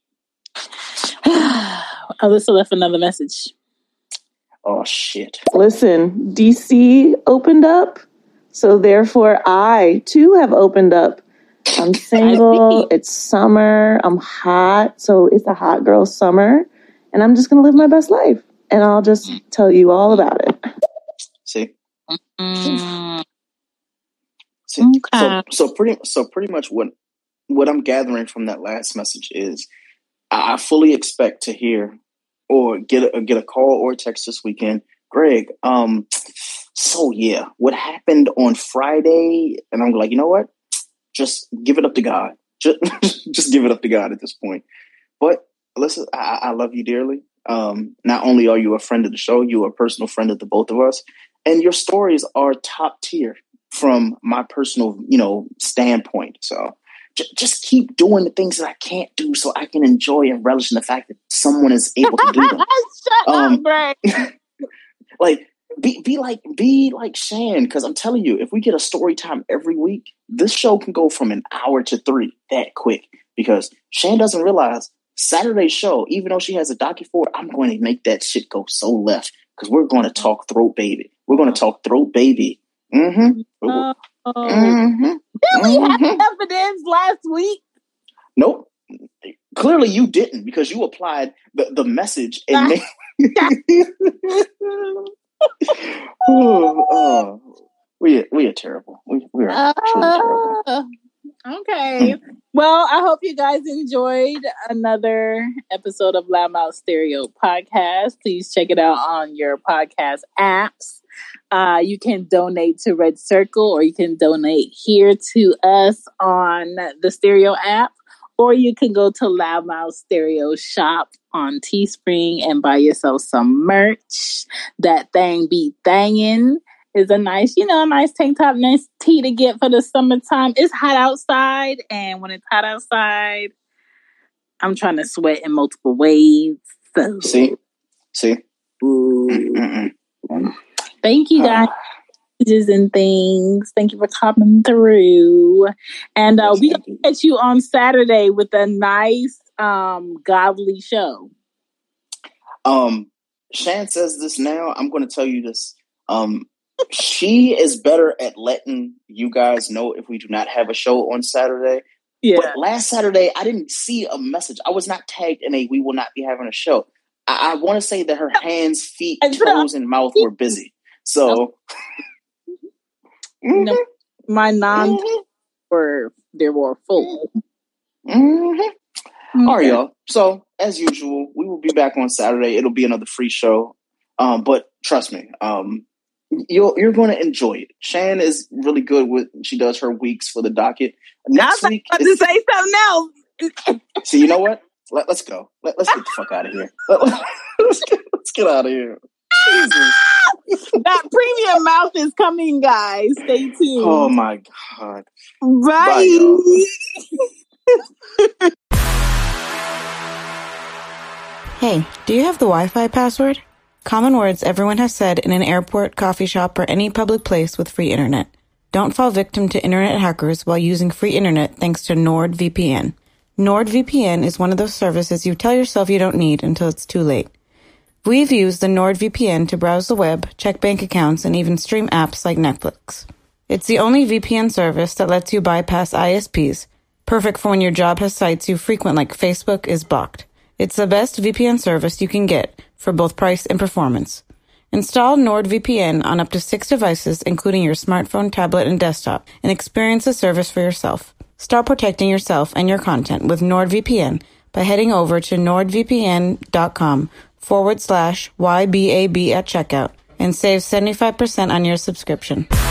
Alyssa left another message. Oh, shit. Listen, DC opened up, so therefore I, too, have opened up. I'm single, it's summer, I'm hot, so it's a hot girl summer, and I'm just going to live my best life, and I'll just tell you all about it. See? See? Okay. So pretty much what I'm gathering from that last message is I fully expect to hear or get a call or a text this weekend. Greg, so yeah, what happened on Friday? And I'm like, you know what? Just give it up to God. Just give it up to God at this point. But listen, I love you dearly. Not only are you a friend of the show, you are a personal friend of the both of us. And your stories are top tier from my personal, standpoint. So just keep doing the things that I can't do so I can enjoy and relish in the fact that someone is able to do them. Shut up, Greg. Like, be like Shan, because I'm telling you, if we get a story time every week, this show can go from an hour to 3 that quick. Because Shan doesn't realize Saturday's show, even though she has a docket for it, I'm going to make that shit go so left because we're going to talk Throat Baby. We're going to talk Throat Baby. Mm-hmm. Did we have evidence last week? Nope. Clearly you didn't because you applied the message and we are terrible. We are truly terrible. Okay. Well, I hope you guys enjoyed another episode of Loudmouth Stereo Podcast. Please check it out on your podcast apps. You can donate to Red Circle, or you can donate here to us on the Stereo app, or you can go to Loudmouth Stereo Shop on Teespring and buy yourself some merch. That thing be thangin'. Is a nice tank top, nice tee to get for the summertime. It's hot outside, and when it's hot outside, I'm trying to sweat in multiple ways. So. See? Thank you guys. And things. Thank you for coming through. And we gonna catch you on Saturday with a nice godly show. Shan says this now. I'm going to tell you this. She is better at letting you guys know if we do not have a show on Saturday. Yeah. But last Saturday, I didn't see a message. I was not tagged in we will not be having a show. I want to say that her hands, feet, toes, and mouth were busy. So... No, my were full. Mm-hmm. All right, y'all. So, as usual, we will be back on Saturday. It'll be another free show. But trust me, You're going to enjoy it. Shan is really good with, she does her weeks for the docket. Next week, I was about to say something else. So you know what? Let's go. Let's get the fuck out of here. Let's get out of here. Jesus. That premium mouth is coming, guys. Stay tuned. Oh my God. Bye. Hey, do you have the Wi-Fi password? Common words everyone has said in an airport, coffee shop, or any public place with free internet. Don't fall victim to internet hackers while using free internet thanks to NordVPN. NordVPN is one of those services you tell yourself you don't need until it's too late. We've used the NordVPN to browse the web, check bank accounts, and even stream apps like Netflix. It's the only VPN service that lets you bypass ISPs, perfect for when your job has sites you frequent like Facebook is blocked. It's the best VPN service you can get for both price and performance. Install NordVPN on up to 6 devices, including your smartphone, tablet, and desktop, and experience the service for yourself. Start protecting yourself and your content with NordVPN by heading over to nordvpn.com/YBAB at checkout and save 75% on your subscription.